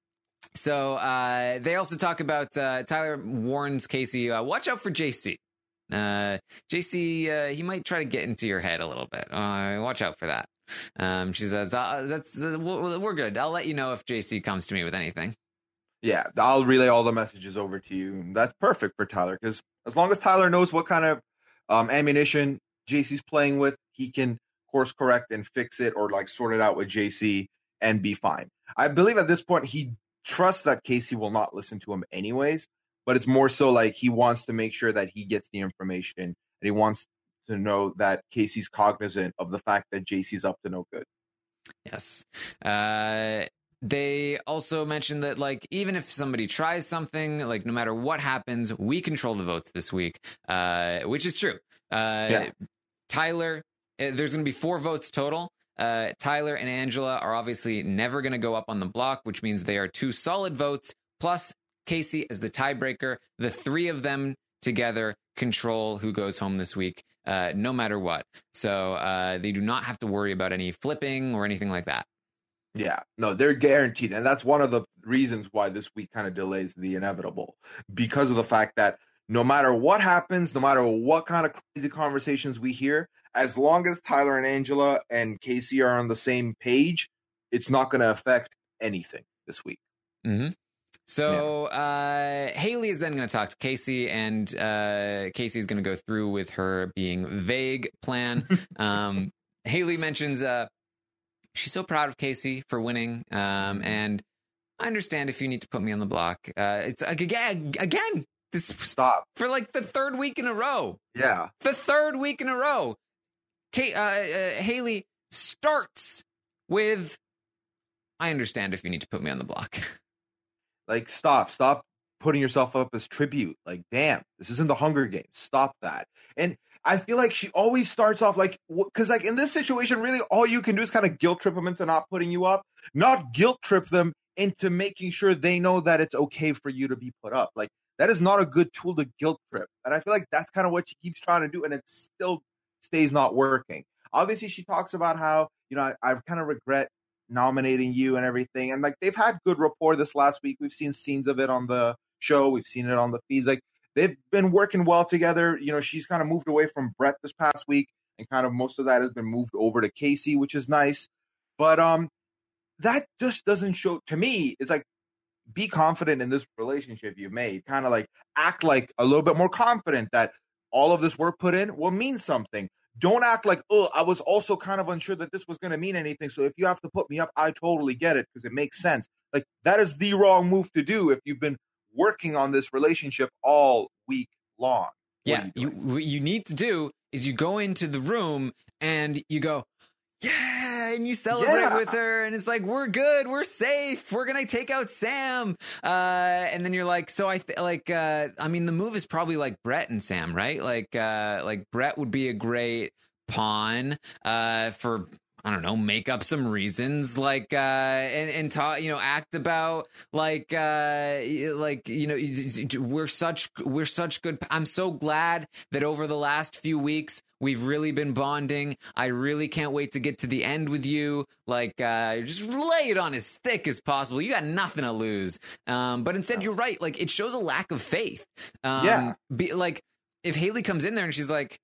So uh, they also talk about uh, Tyler warns Casey, uh, watch out for J C. Uh, J C, uh, he might try to get into your head a little bit. Uh, watch out for that. Um, she says, uh, "That's uh, we're good. I'll let you know if J C comes to me with anything." Yeah, I'll relay all the messages over to you. That's perfect for Tyler, because as long as Tyler knows what kind of um, ammunition J C's playing with, he can course correct and fix it or like sort it out with J C and be fine. I believe at this point he trusts that Casey will not listen to him anyways, but it's more so like he wants to make sure that he gets the information, and he wants to know that Casey's cognizant of the fact that J C's up to no good. Yes. Uh, they also mentioned that, like, even if somebody tries something, like, no matter what happens, we control the votes this week, uh, which is true. Uh, yeah. Tyler, there's going to be four votes total. Uh, Tyler and Angela are obviously never going to go up on the block, which means they are two solid votes, plus Casey as the tiebreaker. The three of them together control who goes home this week, uh, no matter what. So uh, they do not have to worry about any flipping or anything like that. Yeah, no, they're guaranteed. And that's one of the reasons why this week kind of delays the inevitable, because of the fact that no matter what happens, no matter what kind of crazy conversations we hear, as long as Tyler and Angela and Casey are on the same page, it's not going to affect anything this week. Mm-hmm. So yeah. uh, Haley is then going to talk to Casey, and uh, Casey is going to go through with her being vague plan. um, Haley mentions uh, she's so proud of Casey for winning, um, and I understand if you need to put me on the block. Uh, it's again, again, this stop for like the third week in a row. Yeah, the third week in a row. Kay, uh, uh, Haley starts with, "I understand if you need to put me on the block." Like, stop, stop putting yourself up as tribute. Like, damn, this isn't the Hunger Games. Stop that. And I feel like she always starts off like, because like in this situation, really all you can do is kind of guilt trip them into not putting you up, not guilt trip them into making sure they know that it's okay for you to be put up. Like, that is not a good tool to guilt trip. And I feel like that's kind of what she keeps trying to do, and it still stays not working. Obviously, she talks about how, you know, I, I kind of regret nominating you and everything, and like they've had good rapport this last week. We've seen scenes of it on the show, we've seen it on the feeds. Like, they've been working well together. You know, she's kind of moved away from Brett this past week, and kind of most of that has been moved over to Casey, which is nice. But um that just doesn't show to me. It's like, be confident in this relationship you've made. Kind of like act like a little bit more confident that all of this work put in will mean something. Don't act like, oh, I was also kind of unsure that this was going to mean anything. So if you have to put me up, I totally get it because it makes sense. Like, that is the wrong move to do if you've been working on this relationship all week long. Yeah, you, what you need to do is you go into the room and you go, yeah, and you celebrate yeah. with her, and it's like, we're good, we're safe, we're gonna take out Sam, uh, and then you're like, so I th- like, uh, I mean, the move is probably like Brett and Sam, right? Like, uh, like Brett would be a great pawn, uh, for, I don't know, make up some reasons, like, uh, and, and talk, you know, act about like, uh, like, you know, we're such, we're such good. I'm so glad that over the last few weeks, we've really been bonding. I really can't wait to get to the end with you. Like, uh, just lay it on as thick as possible. You got nothing to lose. Um, but instead, you're right. Like, it shows a lack of faith. Um, yeah. Be, like, if Haley comes in there and she's like,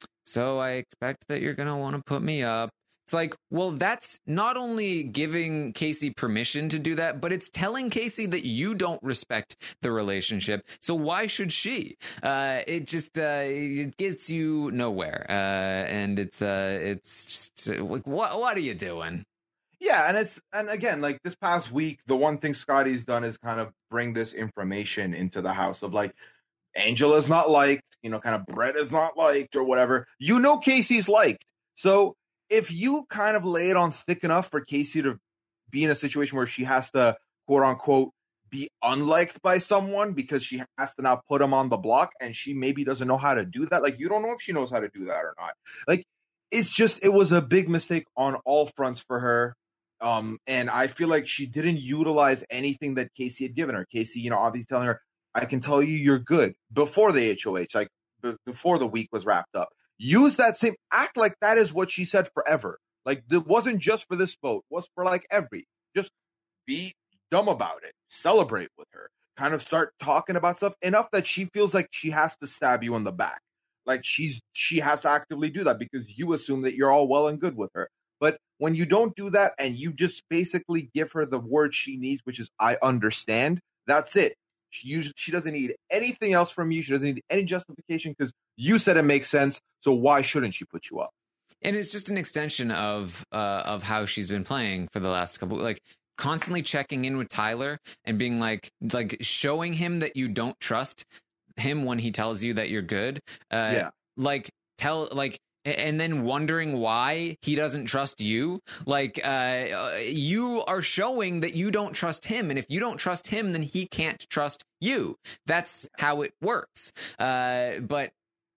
so I expect that you're going to want to put me up. It's like, well, that's not only giving Casey permission to do that, but it's telling Casey that you don't respect the relationship. So why should she? Uh, it just uh, it gets you nowhere, uh, and it's uh, it's just uh, like, what what are you doing? Yeah, and it's and again, like this past week, the one thing Scotty's done is kind of bring this information into the house of like, Angela's not liked, you know, kind of Brett is not liked or whatever. You know, Casey's liked, so. If you kind of lay it on thick enough for Casey to be in a situation where she has to, quote unquote, be unliked by someone because she has to now put him on the block, and she maybe doesn't know how to do that. Like, you don't know if she knows how to do that or not. Like, it's just, it was a big mistake on all fronts for her. Um, and I feel like she didn't utilize anything that Casey had given her. Casey, you know, obviously telling her, I can tell you you're good before the H O H, like b- before the week was wrapped up. Use that same, act like that is what she said forever. Like, it wasn't just for this vote, it was for like every, just be dumb about it. Celebrate with her. Kind of start talking about stuff enough that she feels like she has to stab you in the back. Like, she's, she has to actively do that because you assume that you're all well and good with her. But when you don't do that and you just basically give her the word she needs, which is, I understand, that's it. She usually, she doesn't need anything else from you. She doesn't need any justification because you said it makes sense. So why shouldn't she put you up? And it's just an extension of uh, of how she's been playing for the last couple, like constantly checking in with Tyler and being like, like showing him that you don't trust him when he tells you that you're good. Uh, yeah. Like tell like. And then wondering why he doesn't trust you. Like, uh, you are showing that you don't trust him. And if you don't trust him, then he can't trust you. That's how it works. Uh, but,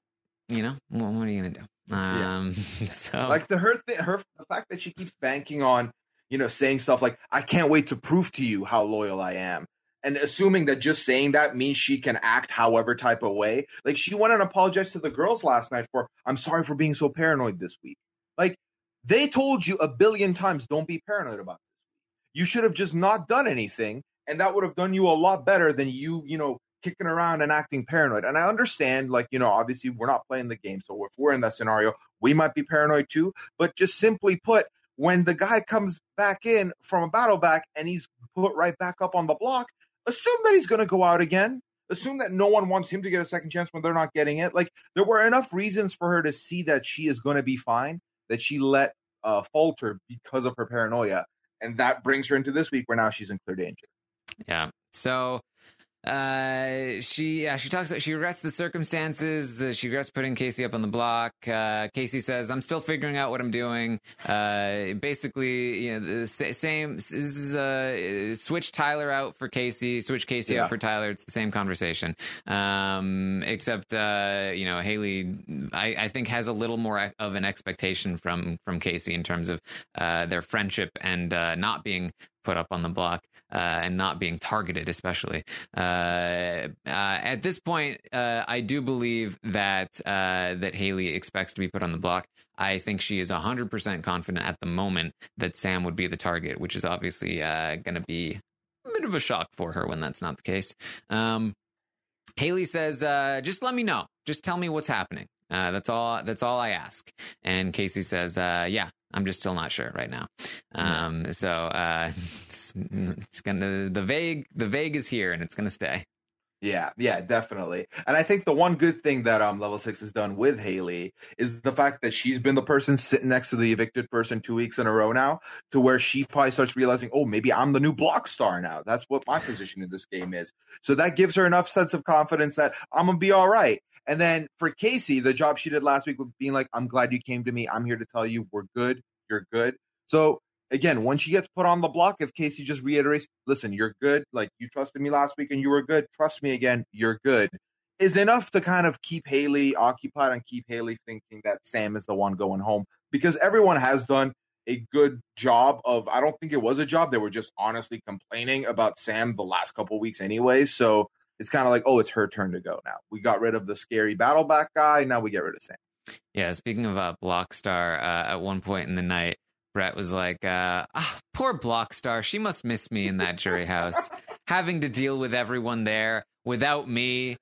you know, well, what are you going to do? Um, yeah. so. Like the her, th- her, the fact that she keeps banking on, you know, saying stuff like, I can't wait to prove to you how loyal I am. And assuming that just saying that means she can act however type of way. Like, she went and apologized to the girls last night for, I'm sorry for being so paranoid this week. Like, they told you a billion times, don't be paranoid about this. You should have just not done anything. And that would have done you a lot better than you, you know, kicking around and acting paranoid. And I understand, like, you know, obviously we're not playing the game. So if we're in that scenario, we might be paranoid too. But just simply put, when the guy comes back in from a battle back and he's put right back up on the block, assume that he's going to go out again. Assume that no one wants him to get a second chance when they're not getting it. Like, there were enough reasons for her to see that she is going to be fine, that she let uh, falter because of her paranoia. And that brings her into this week where now she's in clear danger. Yeah. So uh, she yeah, she talks about, she regrets the circumstances. Uh, she regrets putting Casey up on the block. Uh, Casey says, I'm still figuring out what I'm doing. Uh, basically, you know, the same, this is, uh, switch Tyler out for Casey, switch Casey Yeah. out for Tyler. It's the same conversation. Um, except, uh, you know, Haley, I, I think has a little more of an expectation from, from Casey in terms of, uh, their friendship and, uh, not being put up on the block, uh, and not being targeted, especially. Uh, uh, at this point, uh, I do believe that uh, that Haley expects to be put on the block. I think she is one hundred percent confident at the moment that Sam would be the target, which is obviously uh, going to be a bit of a shock for her when that's not the case. Um, Haley says, uh, just let me know. Just tell me what's happening. Uh, that's all. That's all I ask. And Casey says, uh, "Yeah, I'm just still not sure right now." Um, so uh, it's, it's gonna the vague. The vague is here, and it's gonna stay. Yeah, yeah, definitely. And I think the one good thing that um Level Six has done with Haley is the fact that she's been the person sitting next to the evicted person two weeks in a row now, to where she probably starts realizing, oh, maybe I'm the new block star now. That's what my position in this game is. So that gives her enough sense of confidence that I'm gonna be all right. And then for Casey, the job she did last week with being like, I'm glad you came to me. I'm here to tell you we're good. You're good. So again, when she gets put on the block, if Casey just reiterates, listen, you're good. Like, you trusted me last week and you were good. Trust me again. You're good. Is enough to kind of keep Haley occupied and keep Haley thinking that Sam is the one going home, because everyone has done a good job of, I don't think it was a job. They were just honestly complaining about Sam the last couple of weeks anyway. So it's kind of like, oh, it's her turn to go now. We got rid of the scary battle back guy. Now we get rid of Sam. Yeah. Speaking of uh, Blockstar, uh, at one point in the night, Brett was like, uh, ah, poor Blockstar. She must miss me in that jury house, having to deal with everyone there without me.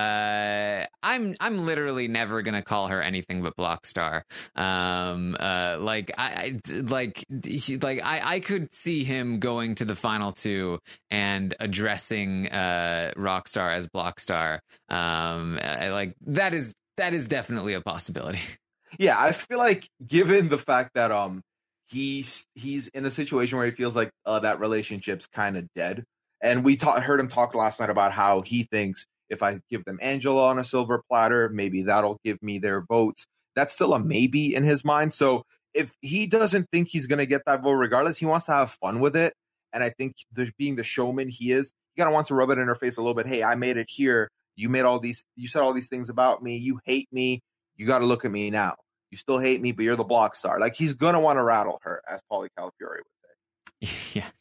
Uh, I'm I'm literally never gonna call her anything but Blockstar. Um, uh, like I, I like he, like I, I could see him going to the final two and addressing uh Rockstar as Blockstar. Um, I, like that is that is definitely a possibility. Yeah, I feel like given the fact that um he's he's in a situation where he feels like uh, that relationship's kind of dead, and we ta- heard him talk last night about how he thinks, if I give them Angela on a silver platter, maybe that'll give me their votes. That's still a maybe in his mind. So if he doesn't think he's going to get that vote regardless, he wants to have fun with it. And I think the, being the showman he is, he kind of wants to rub it in her face a little bit. Hey, I made it here. You made all these, you said all these things about me. You hate me. You got to look at me now. You still hate me, but you're the block star. Like, he's going to want to rattle her, as Paulie Calafiore would say. Yes.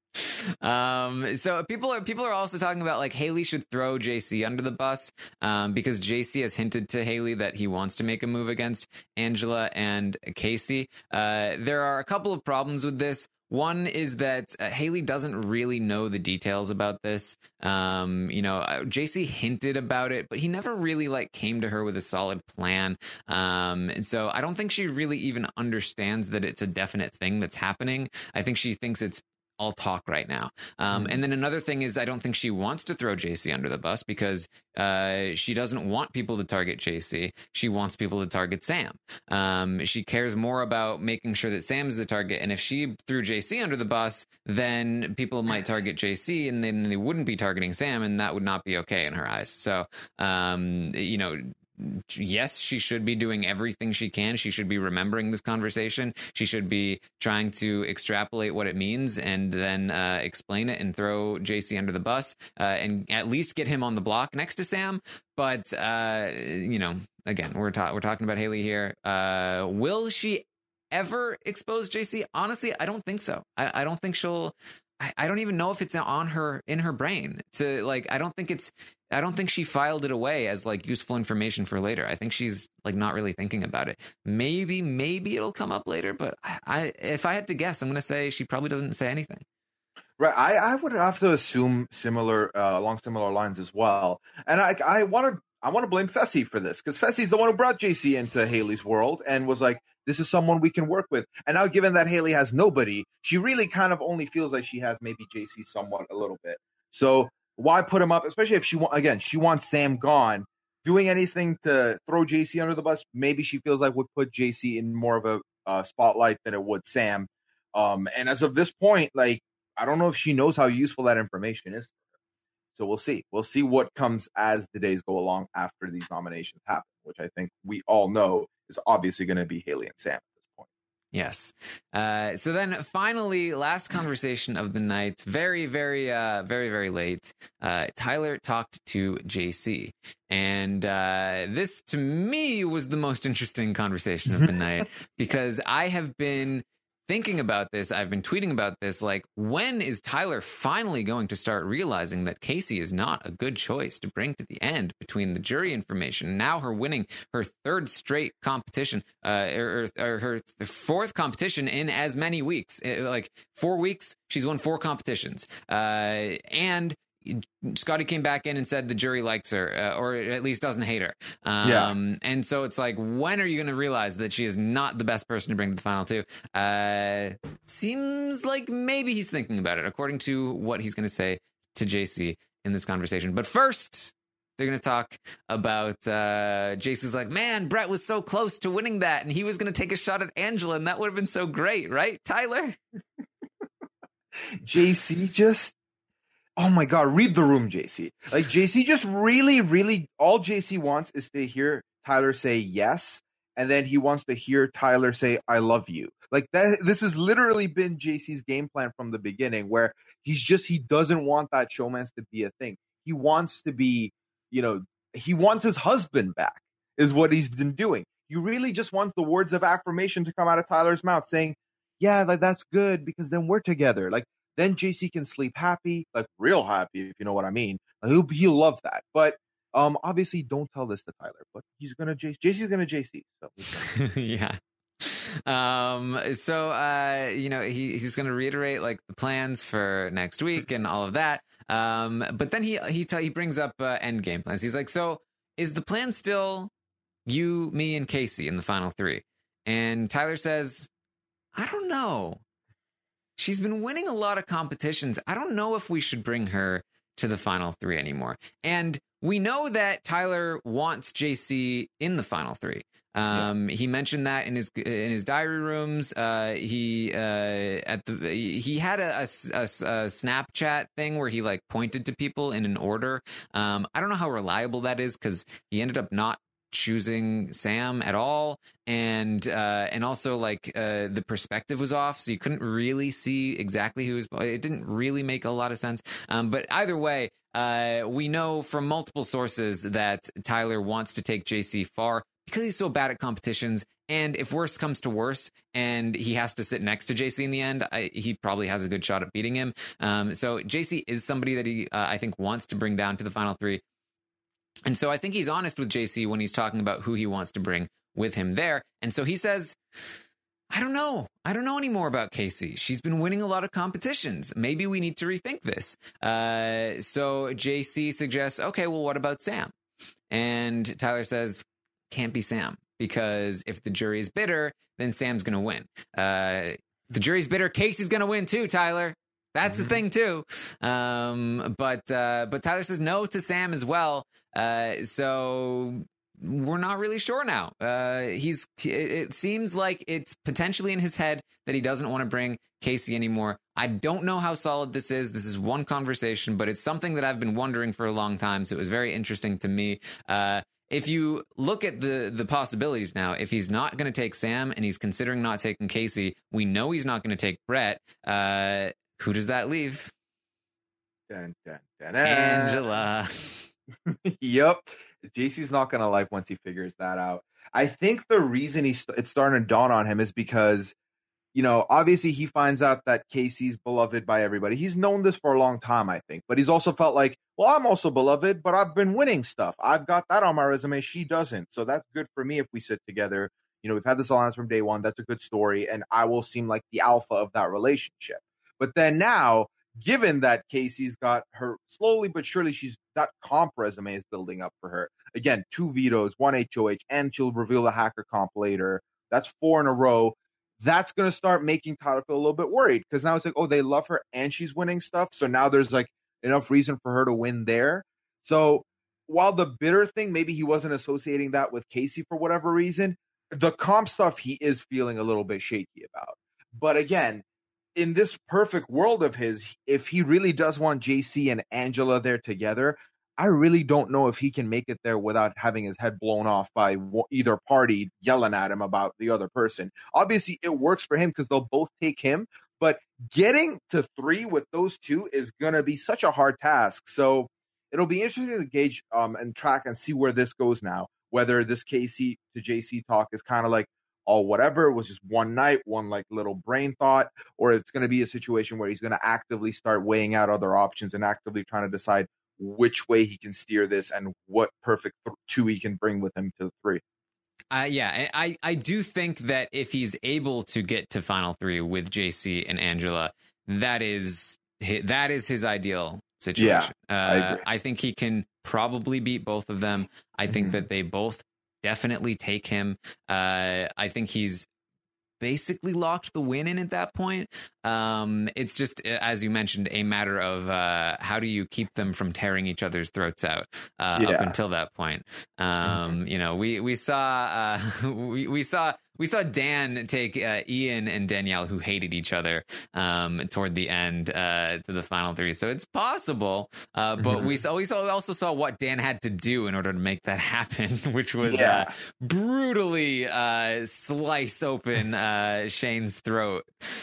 Um, so people are people are also talking about, like, Haley should throw J C under the bus, um, because J C has hinted to Haley that he wants to make a move against Angela and Casey. Uh, there are a couple of problems with this. One is that uh, Haley doesn't really know the details about this. Um, you know, uh, J C hinted about it, but he never really like came to her with a solid plan. Um, and so I don't think she really even understands that it's a definite thing that's happening. I think she thinks it's all talk right now. Um, mm-hmm. And then another thing is, I don't think she wants to throw J C under the bus, because uh, she doesn't want people to target J C. She wants people to target Sam. Um, she cares more about making sure that Sam's the target. And if she threw J C under the bus, then people might target J C, and then they wouldn't be targeting Sam, and that would not be okay in her eyes. So, um, you know, yes, she should be doing everything she can. She should be remembering this conversation. She should be trying to extrapolate what it means and then uh, explain it and throw J C under the bus, uh, and at least get him on the block next to Sam. But, uh, you know, again, we're, ta- we're talking about Haley here. Uh, will she ever expose J C? Honestly, I don't think so. I, I don't think she'll... I, I don't even know if it's on her, in her brain to like, I don't think it's, I don't think she filed it away as like useful information for later. I think she's like not really thinking about it. Maybe, maybe it'll come up later, but I, I if I had to guess, I'm going to say she probably doesn't say anything. Right. I, I would have to assume similar uh, along similar lines as well. And I I want to I want to blame Fessy for this because Fessy's the one who brought J C into Haley's world and was like, this is someone we can work with. And now, given that Haley has nobody, she really kind of only feels like she has maybe J C somewhat a little bit. So why put him up, especially if she, wa- again, she wants Sam gone. Doing anything to throw J C under the bus, maybe she feels like would put J C in more of a uh, spotlight than it would Sam. Um, and as of this point, like, I don't know if she knows how useful that information is. So we'll see. We'll see what comes as the days go along after these nominations happen, which I think we all know is obviously going to be Haley and Sam at this point. Yes. Uh, so then finally, last conversation of the night, very, very, uh, very, very late. Uh, Tyler talked to J C. And uh, this, to me, was the most interesting conversation of the night because I have been thinking about this. I've been tweeting about this. Like, when is Tyler finally going to start realizing that Casey is not a good choice to bring to the end between the jury information, now her winning her third straight competition, uh, or, or her fourth competition in as many weeks, like four weeks, she's won four competitions, uh, and Scotty came back in and said the jury likes her, uh, or at least doesn't hate her. Um, yeah. And so it's like, when are you going to realize that she is not the best person to bring to the final two? Uh, seems like maybe he's thinking about it, according to what he's going to say to J C in this conversation. But first, they're going to talk about uh, J C's like, man, Brett was so close to winning that, and he was going to take a shot at Angela, and that would have been so great, right, Tyler? J C just... Oh my God, read the room, J C. Like, J C just really, really, all J C wants is to hear Tyler say yes, and then he wants to hear Tyler say, I love you. Like, that. This has literally been J C's game plan from the beginning, where he's just, he doesn't want that showmance to be a thing. He wants to be, you know, he wants his husband back, is what he's been doing. He really just wants the words of affirmation to come out of Tyler's mouth saying, yeah, like, that's good, because then we're together. Like, then J C can sleep happy, like real happy, if you know what I mean. He'll, he'll love that. But um, obviously, don't tell this to Tyler. But he's gonna J C. J C's gonna J C. So. Yeah. Um. So, uh, you know, he he's gonna reiterate like the plans for next week and all of that. Um. But then he he t- he brings up uh, end game plans. He's like, so is the plan still you, me, and Casey in the final three? And Tyler says, I don't know. She's been winning a lot of competitions. I don't know if we should bring her to the final three anymore. And we know that Tyler wants J C in the final three. Um, yeah. He mentioned that in his in his diary rooms. Uh, he uh, at the he had a, a, a, a Snapchat thing where he like pointed to people in an order. Um, I don't know how reliable that is because he ended up not choosing Sam at all, and uh and also like uh the perspective was off, so you couldn't really see exactly who was. It didn't really make a lot of sense, um but either way, uh we know from multiple sources that Tyler wants to take J C far because he's so bad at competitions, and if worse comes to worse and he has to sit next to J C in the end, I, he probably has a good shot at beating him. Um so J C is somebody that he uh, I think wants to bring down to the final three. And so I think he's honest with J C when he's talking about who he wants to bring with him there. And so he says, I don't know. I don't know anymore about Casey. She's been winning a lot of competitions. Maybe we need to rethink this. Uh, so J C suggests, okay, well, what about Sam? And Tyler says, can't be Sam, because if the jury is bitter, then Sam's going to win. Uh, if the jury's bitter, Casey's going to win too, Tyler. That's the thing too. Um, but uh, but Tyler says no to Sam as well. Uh, so we're not really sure now. Uh, he's it seems like it's potentially in his head that he doesn't want to bring Casey anymore. I don't know how solid this is. This is one conversation, but it's something that I've been wondering for a long time. So it was very interesting to me. Uh, if you look at the the possibilities now, if he's not going to take Sam and he's considering not taking Casey, we know he's not going to take Brett. Uh, Who does that leave? Dun, dun, dun, dun. Angela. Yep. J C's not going to like once he figures that out. I think the reason he's it's starting to dawn on him is because, you know, obviously he finds out that Casey's beloved by everybody. He's known this for a long time, I think. But he's also felt like, well, I'm also beloved, but I've been winning stuff. I've got that on my resume. She doesn't. So that's good for me if we sit together. You know, we've had this alliance from day one. That's a good story. And I will seem like the alpha of that relationship. But then now given that Casey's got her slowly but surely, she's that comp resume is building up for her. Again, two vetoes, one H O H, and she'll reveal the hacker comp later. That's four in a row. That's going to start making Tyler feel a little bit worried because now it's like, oh, they love her and she's winning stuff. So now there's like enough reason for her to win there. So while the bitter thing, maybe he wasn't associating that with Casey for whatever reason, the comp stuff he is feeling a little bit shaky about. But again, in this perfect world of his, if he really does want J C and Angela there together, I really don't know if he can make it there without having his head blown off by either party yelling at him about the other person. Obviously, it works for him because they'll both take him, but getting to three with those two is going to be such a hard task. So it'll be interesting to gauge um, and track and see where this goes now, whether this K C to J C talk is kind of like, oh, whatever, it was just one night, one like little brain thought, or it's going to be a situation where he's going to actively start weighing out other options and actively trying to decide which way he can steer this and what perfect th- two he can bring with him to the three. Uh, yeah, I, I do think that if he's able to get to final three with J C and Angela, that is his, that is his ideal situation. Yeah, uh, I agree. I think he can probably beat both of them. I think Mhm. that they both definitely take him. Uh, I think he's basically locked the win in at that point. Um, it's just, as you mentioned, a matter of uh, how do you keep them from tearing each other's throats out uh, Yeah. up until that point. Um, Mm-hmm. You know, we we saw uh, we we saw. We saw Dan take uh, Ian and Danielle, who hated each other, um, toward the end uh, to the final three. So it's possible, uh, but we saw, we saw, also saw what Dan had to do in order to make that happen, which was Yeah. uh, brutally uh, slice open uh, Shane's throat.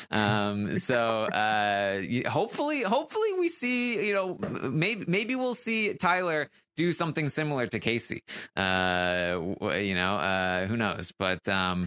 Um, so uh, hopefully, hopefully we see, you know, maybe maybe we'll see Tyler do something similar to Casey. Uh, you know, uh, who knows? But um,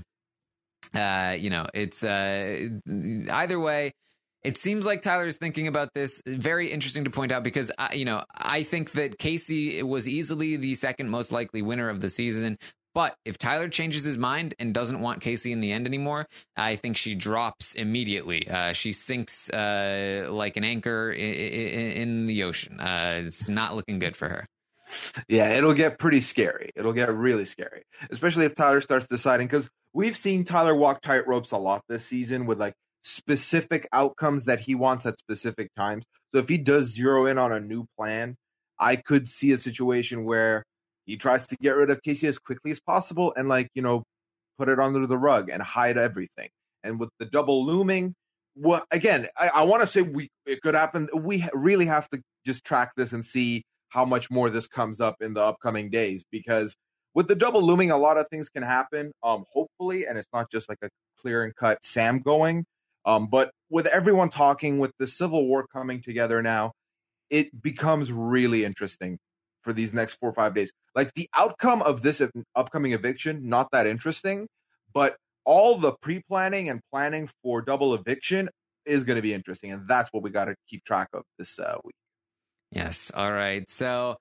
uh, you know, it's uh, either way. It seems like Tyler is thinking about this. Very interesting to point out because, uh, you know, I think that Casey was easily the second most likely winner of the season. But if Tyler changes his mind and doesn't want Casey in the end anymore, I think she drops immediately. Uh, she sinks uh, like an anchor in, in, in the ocean. Uh, it's not looking good for her. Yeah, it'll get pretty scary. It'll get really scary, especially if Tyler starts deciding, because we've seen Tyler walk tightropes a lot this season with like specific outcomes that he wants at specific times. So if he does zero in on a new plan, I could see a situation where he tries to get rid of Casey as quickly as possible and like, you know, put it under the rug and hide everything. And with the double looming, well, again, I, I want to say we it could happen. We really have to just track this and see how much more this comes up in the upcoming days, because with the double looming, a lot of things can happen, um, hopefully, and it's not just like a clear and cut Sam going. Um, but with everyone talking, with the Civil War coming together now, it becomes really interesting for these next four or five days. Like the outcome of this upcoming eviction, not that interesting, but all the pre-planning and planning for double eviction is going to be interesting. And that's what we got to keep track of this uh, week. Yes. All right. So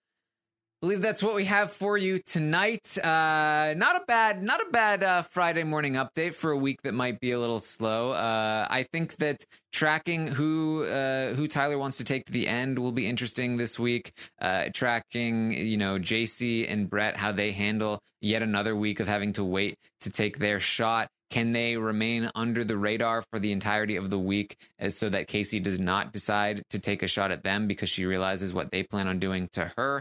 I believe that's what we have for you tonight. Uh, not a bad, not a bad uh, Friday morning update for a week that might be a little slow. Uh, I think that tracking who uh, who Tyler wants to take to the end will be interesting this week. Uh, tracking, you know, J C and Brett, how they handle yet another week of having to wait to take their shot. Can they remain under the radar for the entirety of the week as so that Casey does not decide to take a shot at them because she realizes what they plan on doing to her?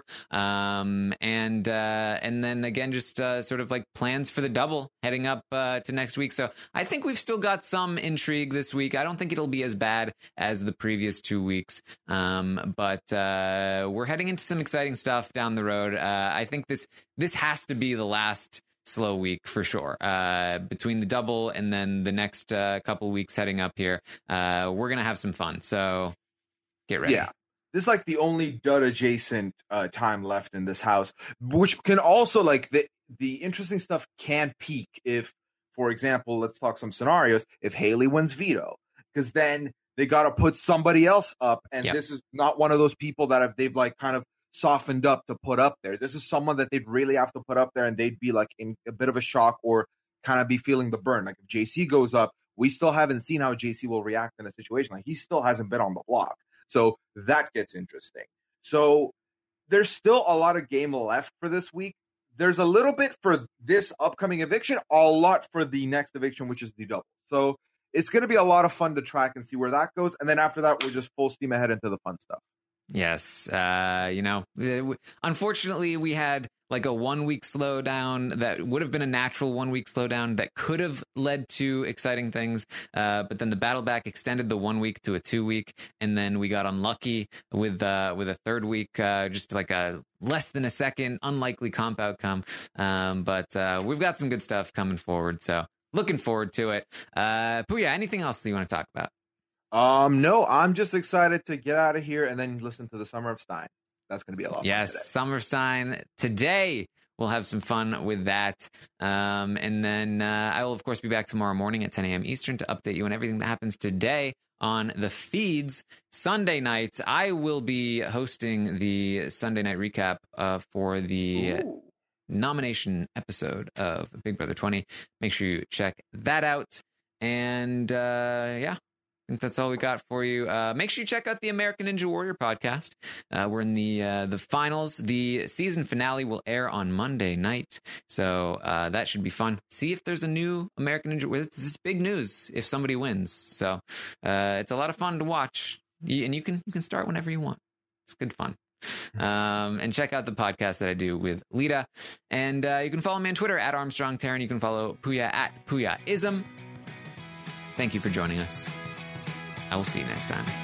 Um, and uh, and then again, just uh, sort of like plans for the double heading up uh, to next week. So I think we've still got some intrigue this week. I don't think it'll be as bad as the previous two weeks, um, but uh, we're heading into some exciting stuff down the road. Uh, I think this this has to be the last slow week for sure. Uh, between the double and then the next uh, couple weeks heading up here, uh, we're gonna have some fun. So get ready. Yeah, this is like the only dud adjacent uh, time left in this house, which can also like the the interesting stuff can peak if, for example, let's talk some scenarios. If Haley wins veto, because then they got to put somebody else up, and Yep. this is not one of those people that have they've like kind of softened up to put up there. This is someone that they'd really have to put up there, and they'd be like in a bit of a shock or kind of be feeling the burn. Like if J C goes up, we still haven't seen how J C will react in a situation. Like he still hasn't been on the block. So that gets interesting. So there's still a lot of game left for this week. There's a little bit for this upcoming eviction, a lot for the next eviction, which is the double. So it's going to be a lot of fun to track and see where that goes. And then after that, we're just full steam ahead into the fun stuff. Yes. Uh, you know, unfortunately, we had like a one week slowdown that would have been a natural one week slowdown that could have led to exciting things. Uh, but then the battle back extended the one week to a two week. And then we got unlucky with uh, with a third week, uh, just like a less than a second unlikely comp outcome. Um, but uh, we've got some good stuff coming forward. So looking forward to it. Uh, Puya, anything else that you want to talk about? Um, no, I'm just excited to get out of here and then listen to the Summer of Stein. That's going to be a lot of yes, fun. Yes, Summer of Stein today. We'll have some fun with that. Um, and then uh, I will, of course, be back tomorrow morning at ten a.m. Eastern to update you on everything that happens today on the feeds. Sunday nights, I will be hosting the Sunday night recap uh, for the Ooh. nomination episode of Big Brother twenty. Make sure you check that out. And uh, yeah. I think that's all we got for you. Uh, make sure you check out the American Ninja Warrior podcast. Uh, we're in the uh, the finals. The season finale will air on Monday night, so uh, that should be fun. See if there's a new American Ninja Warrior. This is big news if somebody wins. So uh, it's a lot of fun to watch, and you can you can start whenever you want. It's good fun. Um, and check out the podcast that I do with Lita. And uh, you can follow me on Twitter at Armstrong Terran. You can follow Puya at Puyaism. Thank you for joining us. I will see you next time.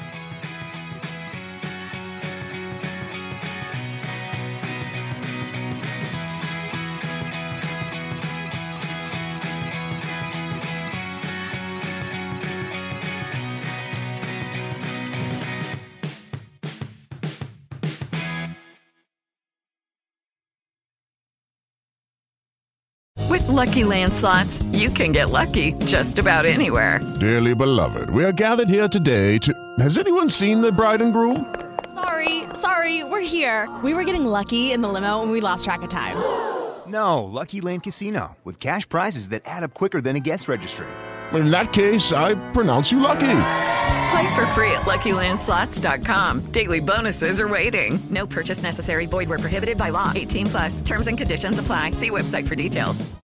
With Lucky Land Slots, you can get lucky just about anywhere. Dearly beloved, we are gathered here today to... Has anyone seen the bride and groom? Sorry, sorry, we're here. We were getting lucky in the limo and we lost track of time. No, Lucky Land Casino, with cash prizes that add up quicker than a guest registry. In that case, I pronounce you lucky. Play for free at Lucky Land Slots dot com. Daily bonuses are waiting. No purchase necessary. Void where prohibited by law. eighteen plus. Terms and conditions apply. See website for details.